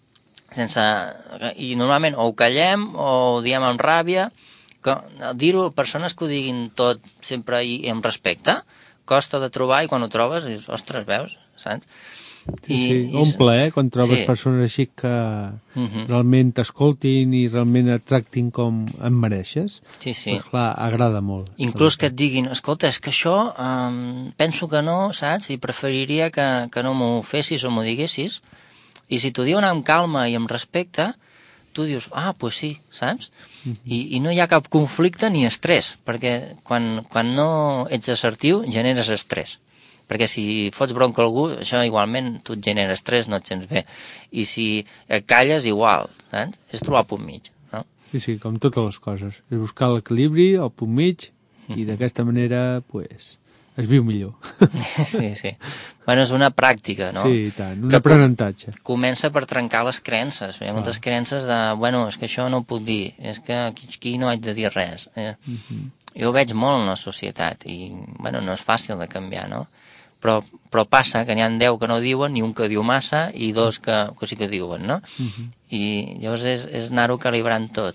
Sense, i normalment o ho callem o ho diem amb ràbia, que, dir-ho a persones que ho diguin tot sempre i, i amb respecte, costa de trobar i quan ho trobes dius, ostres, veus, saps? Sí, I, sí, un plaer quan trobes sí. persones així que uh-huh. realment t'escoltin i realment et tractin com em mereixes. Sí, sí. Pues, clar, agrada molt. Inclús que et diguin, escolta, és que això um, penso que no, saps? I preferiria que, que no m'ho fessis o m'ho diguessis. I si t'ho diuen amb calma i amb respecte, tu dius, ah, doncs pues sí, saps? Uh-huh. I, I no hi ha cap conflicte ni estrès, perquè quan, quan no ets assertiu generes estrès. Perquè si fots bronca a algú, això igualment tu et genera estrès, no et sents bé. I si et calles, igual, saps? És trobar el punt mig, no? Sí, sí, com totes les coses. És buscar l'equilibri, el punt mig, uh-huh. i d'aquesta manera, pues, es viu millor. Sí, sí. Bueno, és una pràctica, no? Sí, i tant, un aprenentatge. Comença per trencar les creences. Hi ha moltes ah. creences de, bueno, és que això no ho puc dir, és que aquí, aquí no haig de dir res. Eh? Uh-huh. Jo ho veig molt en la societat i, bueno, no és fàcil de canviar, no? Però, però passa que n'hi ha deu que no diuen, ni un que diu massa i dos que, que sí que diuen, no? Uh-huh. I llavors és, és anar-ho calibrant tot.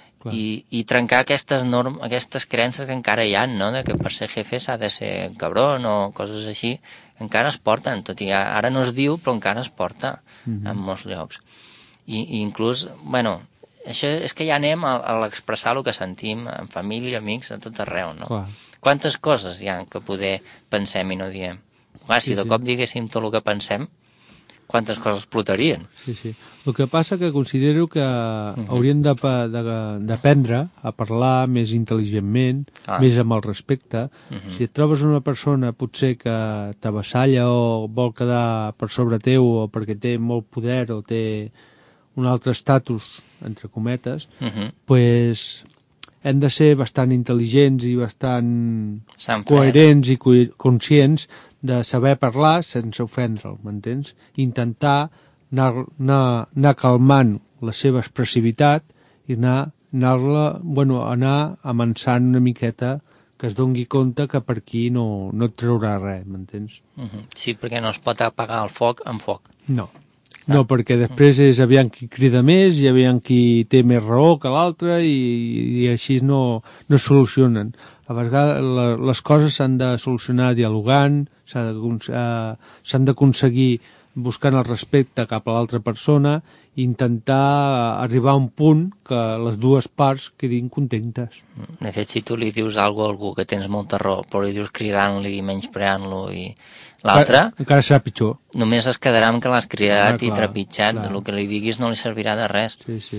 I, i trencar aquestes normes, aquestes creences que encara hi ha, no?, de que per ser jefe s'ha de ser cabron o coses així, encara es porten, tot i ara no es diu, però encara es porta uh-huh. en molts llocs. I, i inclús, bueno, això és que ja anem a, a l'expressar el que sentim en família, amics, a tot arreu, no? Clar. Quantes coses hi ha que poder pensem i no diem? Clar, si sí, de sí. cop diguéssim tot el que pensem, quantes coses explotarien. Sí, sí. El que passa que considero que uh-huh. hauríem d'aprendre a parlar més intel·ligentment, ah. més amb el respecte. Uh-huh. Si et trobes una persona potser que t'avassalla o vol quedar per sobre teu o perquè té molt poder o té un altre estatus, entre cometes, uh-huh. pues hem de ser bastant intel·ligents i bastant coherents i co- conscients de saber parlar sense ofendre'l, m'entens? Intentar anar, anar, anar calmant la seva expressivitat i anar, anar-la, bueno, anar avançant una miqueta que es doni compte que per aquí no, no et traurà res, m'entens? Uh-huh. Sí, perquè no es pot apagar el foc amb foc. No. No, perquè després és aviam qui crida més i aviam qui té més raó que l'altre i, i així no, no es solucionen. A vegades la, les coses s'han de solucionar dialogant, s'han d'aconseguir buscant el respecte cap a l'altra persona i intentar arribar a un punt que les dues parts quedin contentes. De fet, si tu li dius alguna cosa a algú que tens molta raó, però li dius cridant-li, menyspreant-lo i l'altre... Encara serà pitjor. Només es quedarà amb que l'has cridat ah, clar, i trepitjat. Clar. El que li diguis no li servirà de res. Sí, sí.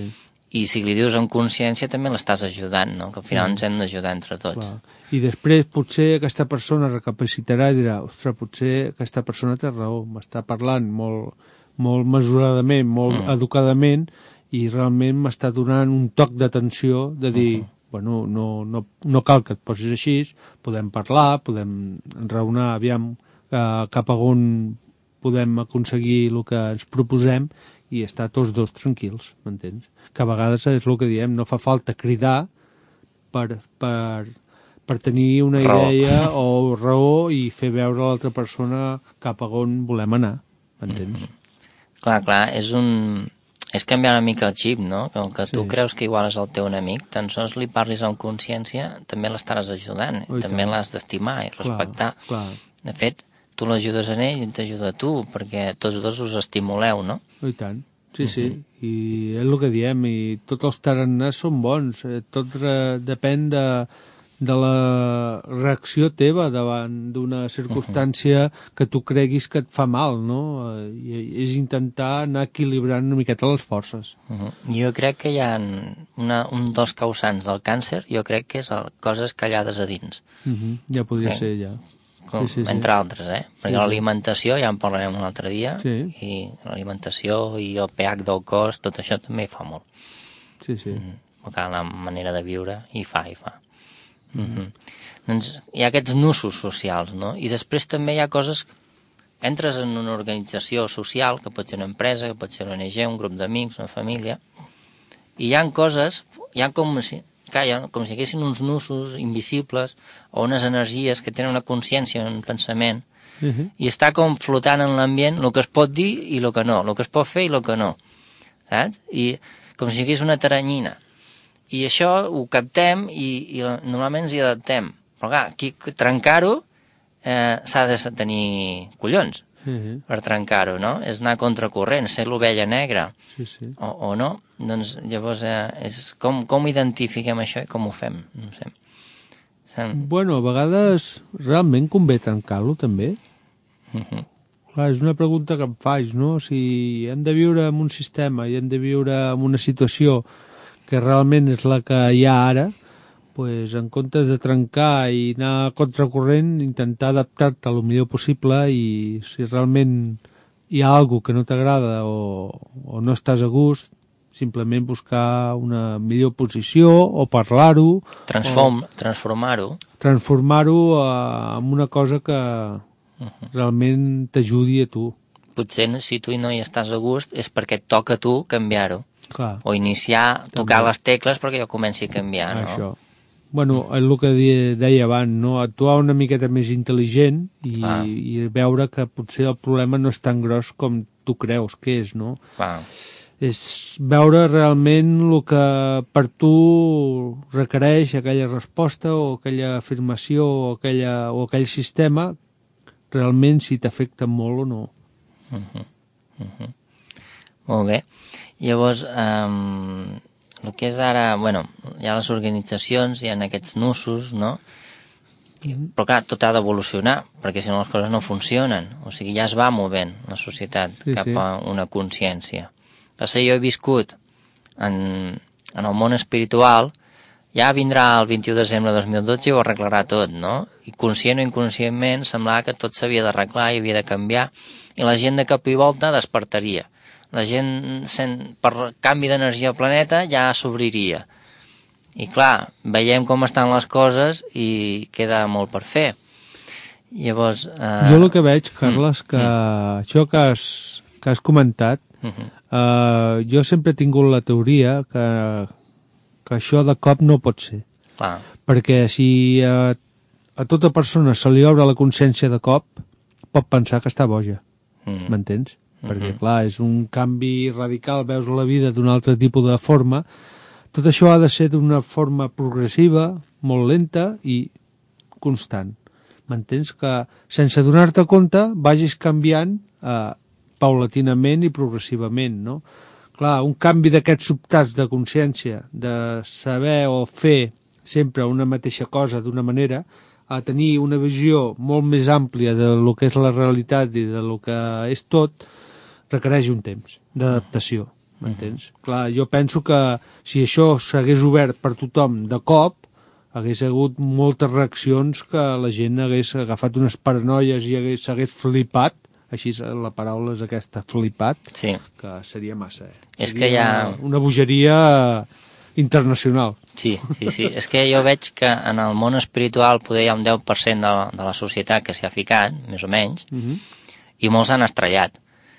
i si li dius amb consciència també l'estàs ajudant, no? Que al final ens hem d'ajudar entre tots. Clar. I després potser aquesta persona recapacitarà i dirà, ostres, potser aquesta persona té raó, m'està parlant molt, molt mesuradament, molt mm. educadament, i realment m'està donant un toc d'atenció de dir, uh -huh. bueno, no, no, no cal que et posis així, podem parlar, podem raonar, aviam eh, cap a on podem aconseguir el que ens proposem i estar tots dos tranquils, m'entens? Que a vegades és el que diem, no fa falta cridar per, per, per tenir una raó. idea o raó i fer veure a l'altra persona cap a on volem anar, m'entens? Mm-hmm. Clar, clar, és un... és canviar una mica el xip, no? Que, que sí. tu creus que igual és el teu enemic, tan sols li parlis amb consciència, també l'estaràs ajudant, oh, també l'has d'estimar i respectar. Clar, clar. De fet, tu l'ajudes a ell i t'ajuda a tu, perquè tots dos us estimuleu, no? Oh, i tant, sí, sí, uh-huh. i és el que diem, i tots els tarannars són bons, tot re, depèn de, de la reacció teva davant d'una circumstància uh-huh. que tu creguis que et fa mal, no? I és intentar anar equilibrant una miqueta les forces. Uh-huh. Jo crec que hi ha una, un dels causants del càncer, jo crec que és el, coses callades a dins. Uh-huh. Ja podria okay. ser, ja. Com, sí, sí, sí. Entre altres, eh? Perquè sí, l'alimentació, ja en parlarem un altre dia, sí. i l'alimentació i el pH del cos, tot això també hi fa molt. Sí, sí. Mm, la manera de viure hi fa, hi fa. Mm-hmm. Doncs hi ha aquests nusos socials, no? I després també hi ha coses... Entres en una organització social, que pot ser una empresa, que pot ser una O N G, un grup d'amics, una família, i hi ha coses, hi ha com si... Calla, com si hi haguessin uns nusos invisibles o unes energies que tenen una consciència, un pensament, uh-huh. i està com flotant en l'ambient el que es pot dir i el que no, el que es pot fer i el que no, saps? I com si hi hagués una taranyina. I això ho captem i, i normalment ens hi adaptem. Però clar, aquí trencar-ho eh, s'ha de tenir collons. Uh-huh. Per trencar-ho, no? És anar contracorrent, ser l'ovella negra, sí, sí. O, o no. Doncs llavors eh, és com, com identifiquem això i com ho fem, no sé. Sem... Bueno, a vegades realment convé trencar-lo també. Uh-huh. Clar, és una pregunta que em faig, no? Si hem de viure en un sistema i hem de viure en una situació que realment és la que hi ha ara, pues, en comptes de trencar i anar a contracorrent, intentar adaptar-te el millor possible, i si realment hi ha alguna que no t'agrada o, o no estàs a gust, simplement buscar una millor posició o parlar-ho. Transform, transformar-ho. Transformar-ho en una cosa que uh-huh. realment t'ajudi a tu. Potser si tu no hi estàs a gust és perquè et toca a tu canviar-ho. Clar. O iniciar, tocar també les tecles perquè jo comenci a canviar, no? Això. Bueno, és el que deia abans, no? Actuar una miqueta més intel·ligent i, ah. i veure que potser el problema no és tan gros com tu creus que és, no? Ah. És veure realment el que per tu requereix aquella resposta o aquella afirmació o, aquella, o aquell sistema, realment si t'afecta molt o no. Uh-huh. Uh-huh. Molt bé. Llavors, um, el que és ara, bueno, hi ha les organitzacions, hi ha aquests nusos, no? Mm-hmm. Però clar, tot ha d'evolucionar, perquè si no les coses no funcionen. O sigui, ja es va movent la societat sí, cap sí. a una consciència. Perquè jo he viscut en, en el món espiritual, ja vindrà el vint-i-u de desembre de dos mil dotze i ho arreglarà tot, no? I conscient o inconscientment semblava que tot s'havia d'arreglar i havia de canviar, i la gent de cap i volta despertaria. La gent, sent, per canvi d'energia al planeta, ja s'obriria. I clar, veiem com estan les coses i queda molt per fer. Llavors... Eh... Jo el que veig, Carles, que mm. això que has, que has comentat, mm-hmm. eh, jo sempre he tingut la teoria que, que això de cop no pot ser. Clar. Perquè si a, a tota persona se li obre la consciència de cop, pot pensar que està boja. Mm. M'entens? Perquè, clar, és un canvi radical, veus la vida d'un altre tipus de forma. Tot això ha de ser d'una forma progressiva, molt lenta i constant. M'entens? Que sense donar-te compte vagis canviant eh, paulatinament i progressivament, no? Clar, un canvi d'aquests sobtats de consciència, de saber o fer sempre una mateixa cosa d'una manera, a tenir una visió molt més àmplia de lo que és la realitat i de lo que és tot, requereix un temps d'adaptació. m'entens? Uh -huh. Clar, jo penso que si això s'hagués obert per tothom de cop, hagués hagut moltes reaccions que la gent hagués agafat unes paranoies i hagués, s'hagués flipat, així la paraula és aquesta, flipat, sí. que seria massa. Eh? És seria que hi ha... una, una bogeria internacional. Sí, sí, sí. És que jo veig que en el món espiritual poder hi ha un deu per cent de, de la societat que s'hi ha ficat, més o menys, uh -huh. i molts han estrellat.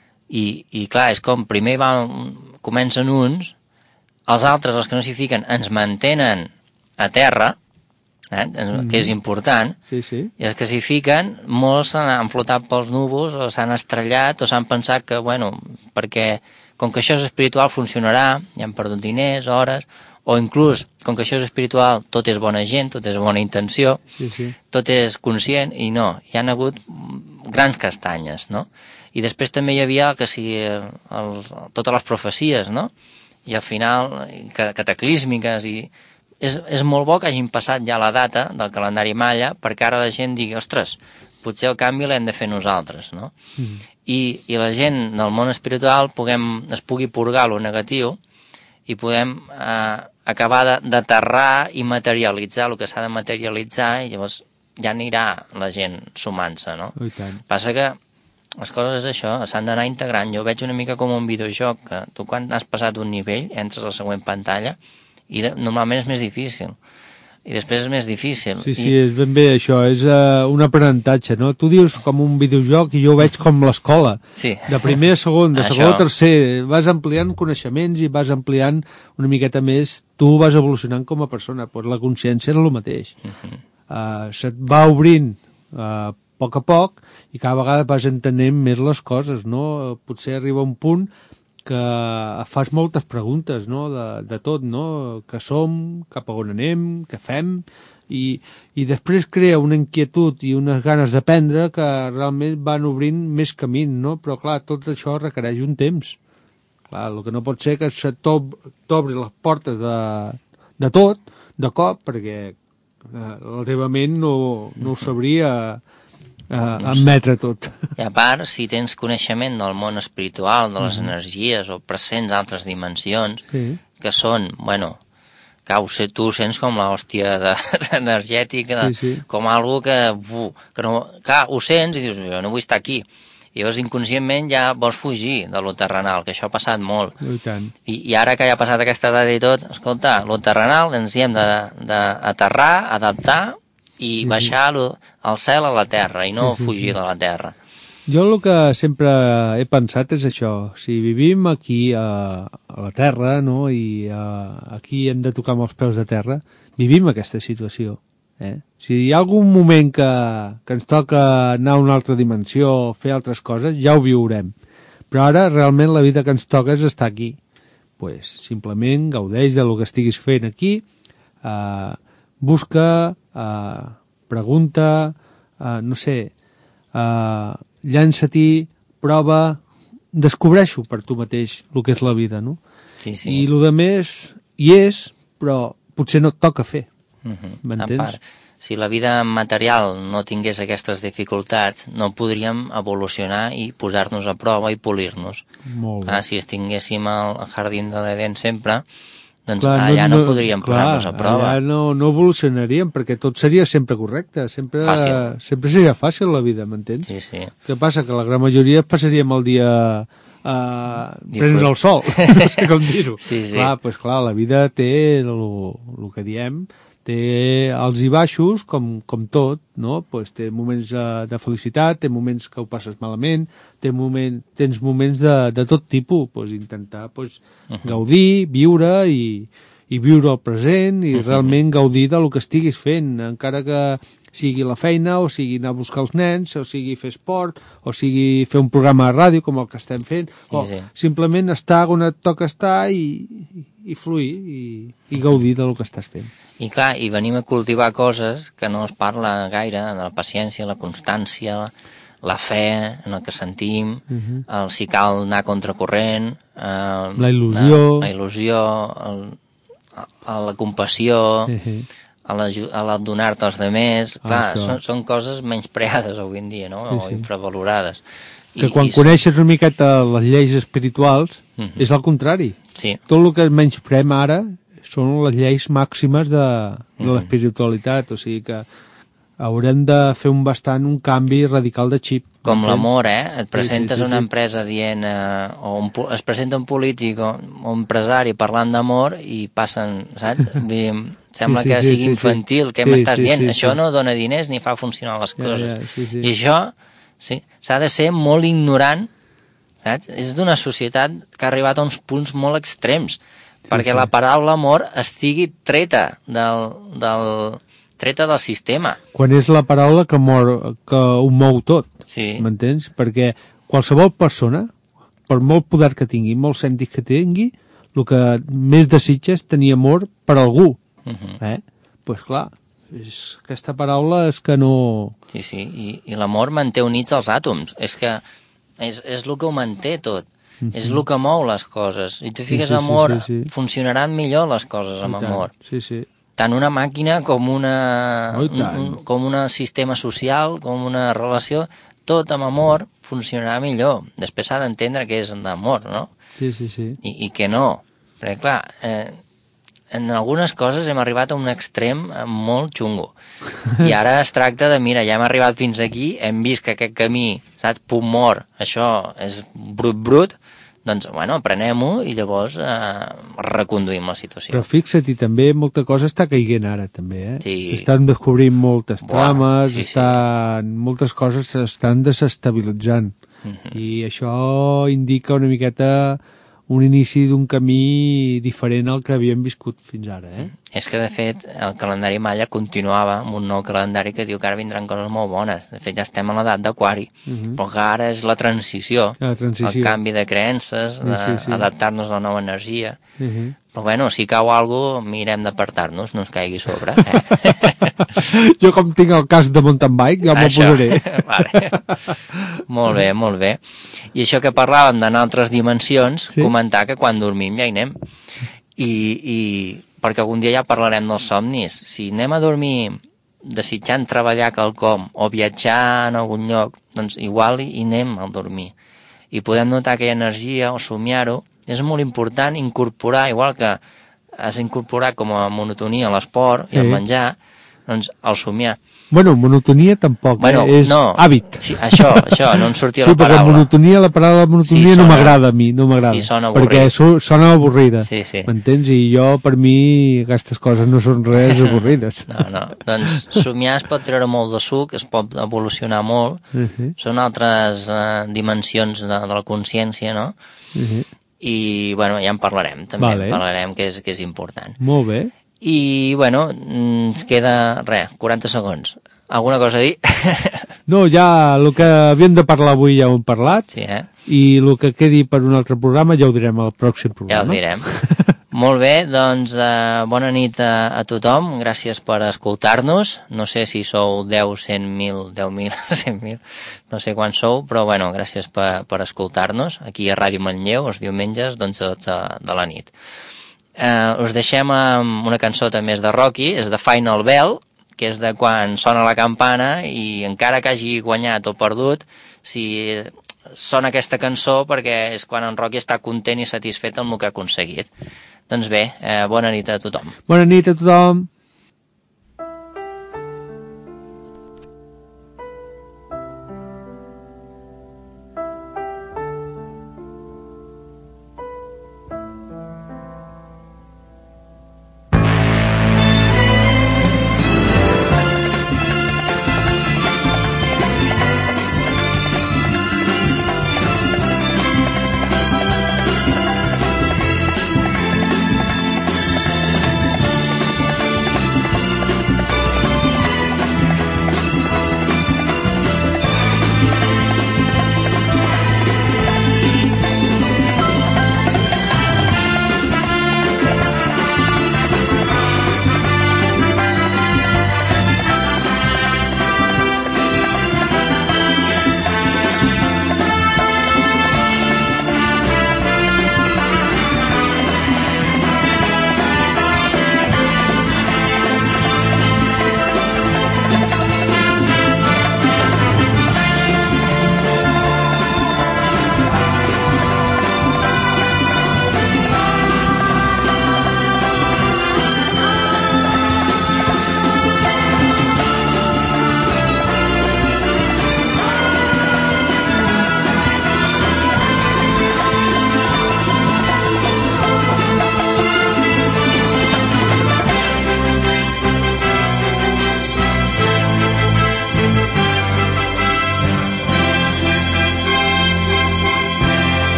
I, i clar, és com primer van, comencen uns, els altres, els que no s'hi fiquen, ens mantenen a terra, eh? mm-hmm. que és important, sí, sí. i els que s'hi fiquen, molts s'han flotat pels núvols o s'han estrellat o s'han pensat que, bueno, perquè com que això és espiritual funcionarà, ja han perdut diners, hores, o inclús, com que això és espiritual, tot és bona gent, tot és bona intenció, sí, sí. tot és conscient, i no, hi han hagut grans castanyes, no? I després també hi havia que si el, el, totes les profecies, no? I al final, cataclísmiques, i és, és molt bo que hagin passat ja la data del calendari Maya, perquè ara la gent digui, ostres, potser el canvi l'hem de fer nosaltres, no? Mm. I, i la gent del món espiritual puguem, es pugui purgar lo negatiu i podem eh, acabar d'aterrar i materialitzar el que s'ha de materialitzar, i llavors ja anirà la gent sumant-se, no? Oh, i tant. Passa que les coses és això, s'han d'anar integrant. Jo veig una mica com un videojoc, que tu quan has passat un nivell entres a la següent pantalla i de, normalment és més difícil. I després és més difícil. Sí, sí, I... és ben bé això, és uh, un aprenentatge, no? Tu dius com un videojoc i jo ho veig com l'escola. Sí. De primer a segon, de segon a tercer, vas ampliant coneixements i vas ampliant una miqueta més, tu vas evolucionant com a persona, pues la consciència és el mateix. Uh-huh. uh, se't va obrint uh, a poc a poc i cada vegada vas entenent més les coses, no? Potser arriba un punt que fas moltes preguntes, no? De, de tot, no? Què som, cap a on anem, què fem, i, i després crea una inquietud i unes ganes d'aprendre que realment van obrint més camí, no? Però clar, tot això requereix un temps. Clar, el que no pot ser que se t'obri les portes de, de tot, de cop, perquè eh, la teva ment no, no ho sabria Uh, admetre tot. I a part, si tens coneixement del món espiritual, de les uh-huh. energies o presents altres dimensions, sí. que són, bueno, que ho sé, tu sents com l'hòstia de, de energètica, sí, sí. com algo que, uf, que no, clar, ho sents i dius, jo no vull estar aquí. I llavors inconscientment ja vols fugir de lo terrenal, que això ha passat molt. I tant. I, i ara que ja ha passat aquesta data i tot, escolta, lo terrenal ens hi hem d'aterrar, adaptar i baixar al cel a la terra i no sí, sí, fugir sí. de la terra. Jo el que sempre he pensat és això, si vivim aquí a, a la terra, no? I a, aquí hem de tocar amb els peus de terra, vivim aquesta situació. Eh? Si hi ha algun moment que, que ens toca anar a una altra dimensió, fer altres coses, ja ho viurem. Però ara realment la vida que ens toca és estar aquí. Pues, simplement gaudeix de lo que estiguis fent aquí, eh, busca, uh, pregunta, uh, no sé, uh, llança-t'hi, prova, descobreix-ho per tu mateix, el que és la vida, no? Sí, sí. I el de més hi és, però potser no et toca fer. Uh-huh. M'entens? A part, si la vida material no tingués aquestes dificultats, no podríem evolucionar i posar-nos a prova i polir-nos. Molt bé. Clar, si estiguéssim al jardí de l'Eden sempre, doncs clar, allà no, no podríem posar-nos a prova. Allà no, no evolucionaríem, perquè tot seria sempre correcte, sempre, sempre seria fàcil la vida, m'entens? Sí, sí. Què passa? Que la gran majoria passaríem el dia uh, prenent el sol, no sé com dir-ho. Sí, sí. Clar, pues clar, la vida té el que diem, té alts i baixos, com, com tot, no? Pues té moments de, de felicitat, té moments que ho passes malament, té moment, tens moments de, de tot tipus, pues intentar pues, uh-huh. gaudir, viure i, i viure el present i uh-huh. realment gaudir del que estiguis fent, encara que sigui la feina, o sigui anar a buscar els nens, o sigui fer esport, o sigui fer un programa de ràdio com el que estem fent, o sí, sí. simplement estar on et toca estar i, i fluir i, i gaudir del que estàs fent. I clar, i venim a cultivar coses que no es parla gaire, de la paciència, la constància, la fe en el que sentim, uh-huh. el si cal anar contracorrent, eh, la il·lusió, la, la, il·lusió el, a la compassió, uh-huh. a, la, a la donar-te als demés, clar, són, són coses menyspreades avui en dia, no? Sí, o sí. infravalorades. Que I, quan i... coneixes una miqueta les lleis espirituals, uh -huh. és al contrari. Sí. Tot el que menysprem ara són les lleis màximes de, de uh -huh. l'espiritualitat, o sigui que haurem de fer un bastant un canvi radical de xip. Com l'amor, eh? Et presentes sí, sí, sí, a una sí. empresa dient, eh, o un, es presenta un polític o un empresari parlant d'amor i passen, saps? Vull dir, sembla sí, sí, que sí, sigui sí, infantil, sí. què sí, m'estàs sí, dient? sí, Això sí. no dona diners ni fa funcionar les coses. Ja, ja, sí, sí. I això, sí, s'ha de ser molt ignorant, saps? És d'una societat que ha arribat a uns punts molt extrems, sí, perquè sí. la paraula amor estigui treta del... del treta del sistema. Quan és la paraula que, mor, que ho mou tot, sí. m'entens? Perquè qualsevol persona, per molt poder que tingui, molt sentit que tingui, el que més desitja és tenir amor per algú. Uh -huh. eh? Pues clar, és, aquesta paraula és que no... Sí, sí, i, i l'amor manté units els àtoms. És que és, és el que ho manté tot. Uh -huh. És el que mou les coses. I tu fiques sí, sí, amor, sí, sí. funcionaran millor les coses amb amor. Sí, sí. Tant una màquina com una Oh, un, un, com un sistema social, com una relació, tot amb amor funcionarà millor. Després s'ha d'entendre què és d'amor, no? Sí, sí, sí. I, i què no. Perquè, clar, eh, en algunes coses hem arribat a un extrem molt xungo. I ara es tracta de, mira, ja hem arribat fins aquí, hem vist que aquest camí, saps, punt mort, això és brut, brut, doncs, bueno, prenem-ho i llavors eh, reconduïm la situació. Però fixa't, i també molta cosa està caiguent ara, també, eh? Sí. Estan descobrint moltes trames, sí, estan... Sí. moltes coses s'estan desestabilitzant. Uh -huh. I això indica una miqueta un inici d'un camí diferent al que havíem viscut fins ara, eh? És que, de fet, el calendari Maya continuava amb un nou calendari que diu que ara vindran coses molt bones. De fet, ja estem a l'edat d'Aquari, uh -huh. però que ara és la transició, la transició. el canvi de creences, d'adaptar-nos sí, sí. a la nova energia. Uh -huh. Però, bueno, si cau alguna cosa, mirem d'apartar-nos, no ens caigui a sobre. Eh? Jo, com tinc el cas de mountain bike, ja m'ho posaré. Vale. Molt bé, molt bé. I això que parlàvem d'anar a altres dimensions, sí? Comentar que quan dormim ja hi anem. I, i perquè algun dia ja parlarem dels somnis. Si anem a dormir desitjant treballar quelcom o viatjar en algun lloc, doncs igual hi anem al dormir. I podem notar aquella energia o somiar-ho. És molt important incorporar, igual que has incorporat com a monotonia l'esport i el menjar, doncs el somiar. Bueno, monotonia tampoc, bueno, eh? És no, hàbit. Sí, això, això, no em sortia sí, la paraula. Sí, perquè monotonia, la paraula monotonia sí, sona, no m'agrada a mi, no m'agrada. Sí, sona avorrida. Perquè so, sona avorrida, sí, sí. m'entens? I jo, per mi, aquestes coses no són res avorrides. No, no, doncs somiar es pot treure molt de suc, es pot evolucionar molt, uh -huh. són altres uh, dimensions de, de la consciència, no? Uh -huh. I, bueno, ja en parlarem, també vale. en parlarem, que és, que és important. Molt bé. I, bueno, ens queda, res, quaranta segons. Alguna cosa a dir? No, ja el que havíem de parlar avui ja ho hem parlat. Sí, eh? I el que quedi per un altre programa ja ho direm al pròxim programa. Ja ho direm. Molt bé, doncs eh, bona nit a, a tothom, gràcies per escoltar-nos. No sé si sou deu, cent mil, deu mil, cent mil, no sé quants sou, però bueno, gràcies per, per escoltar-nos aquí a Ràdio Manlleu, els diumenges d'onze a dotze de la nit. Eh, us deixem amb una cançó també és de Rocky, és de Final Bell, que és de quan sona la campana i encara que hagi guanyat o perdut, si sona aquesta cançó perquè és quan en Rocky està content i satisfet amb el que ha aconseguit. Doncs bé, eh, bona nit a tothom. Bona nit a tothom.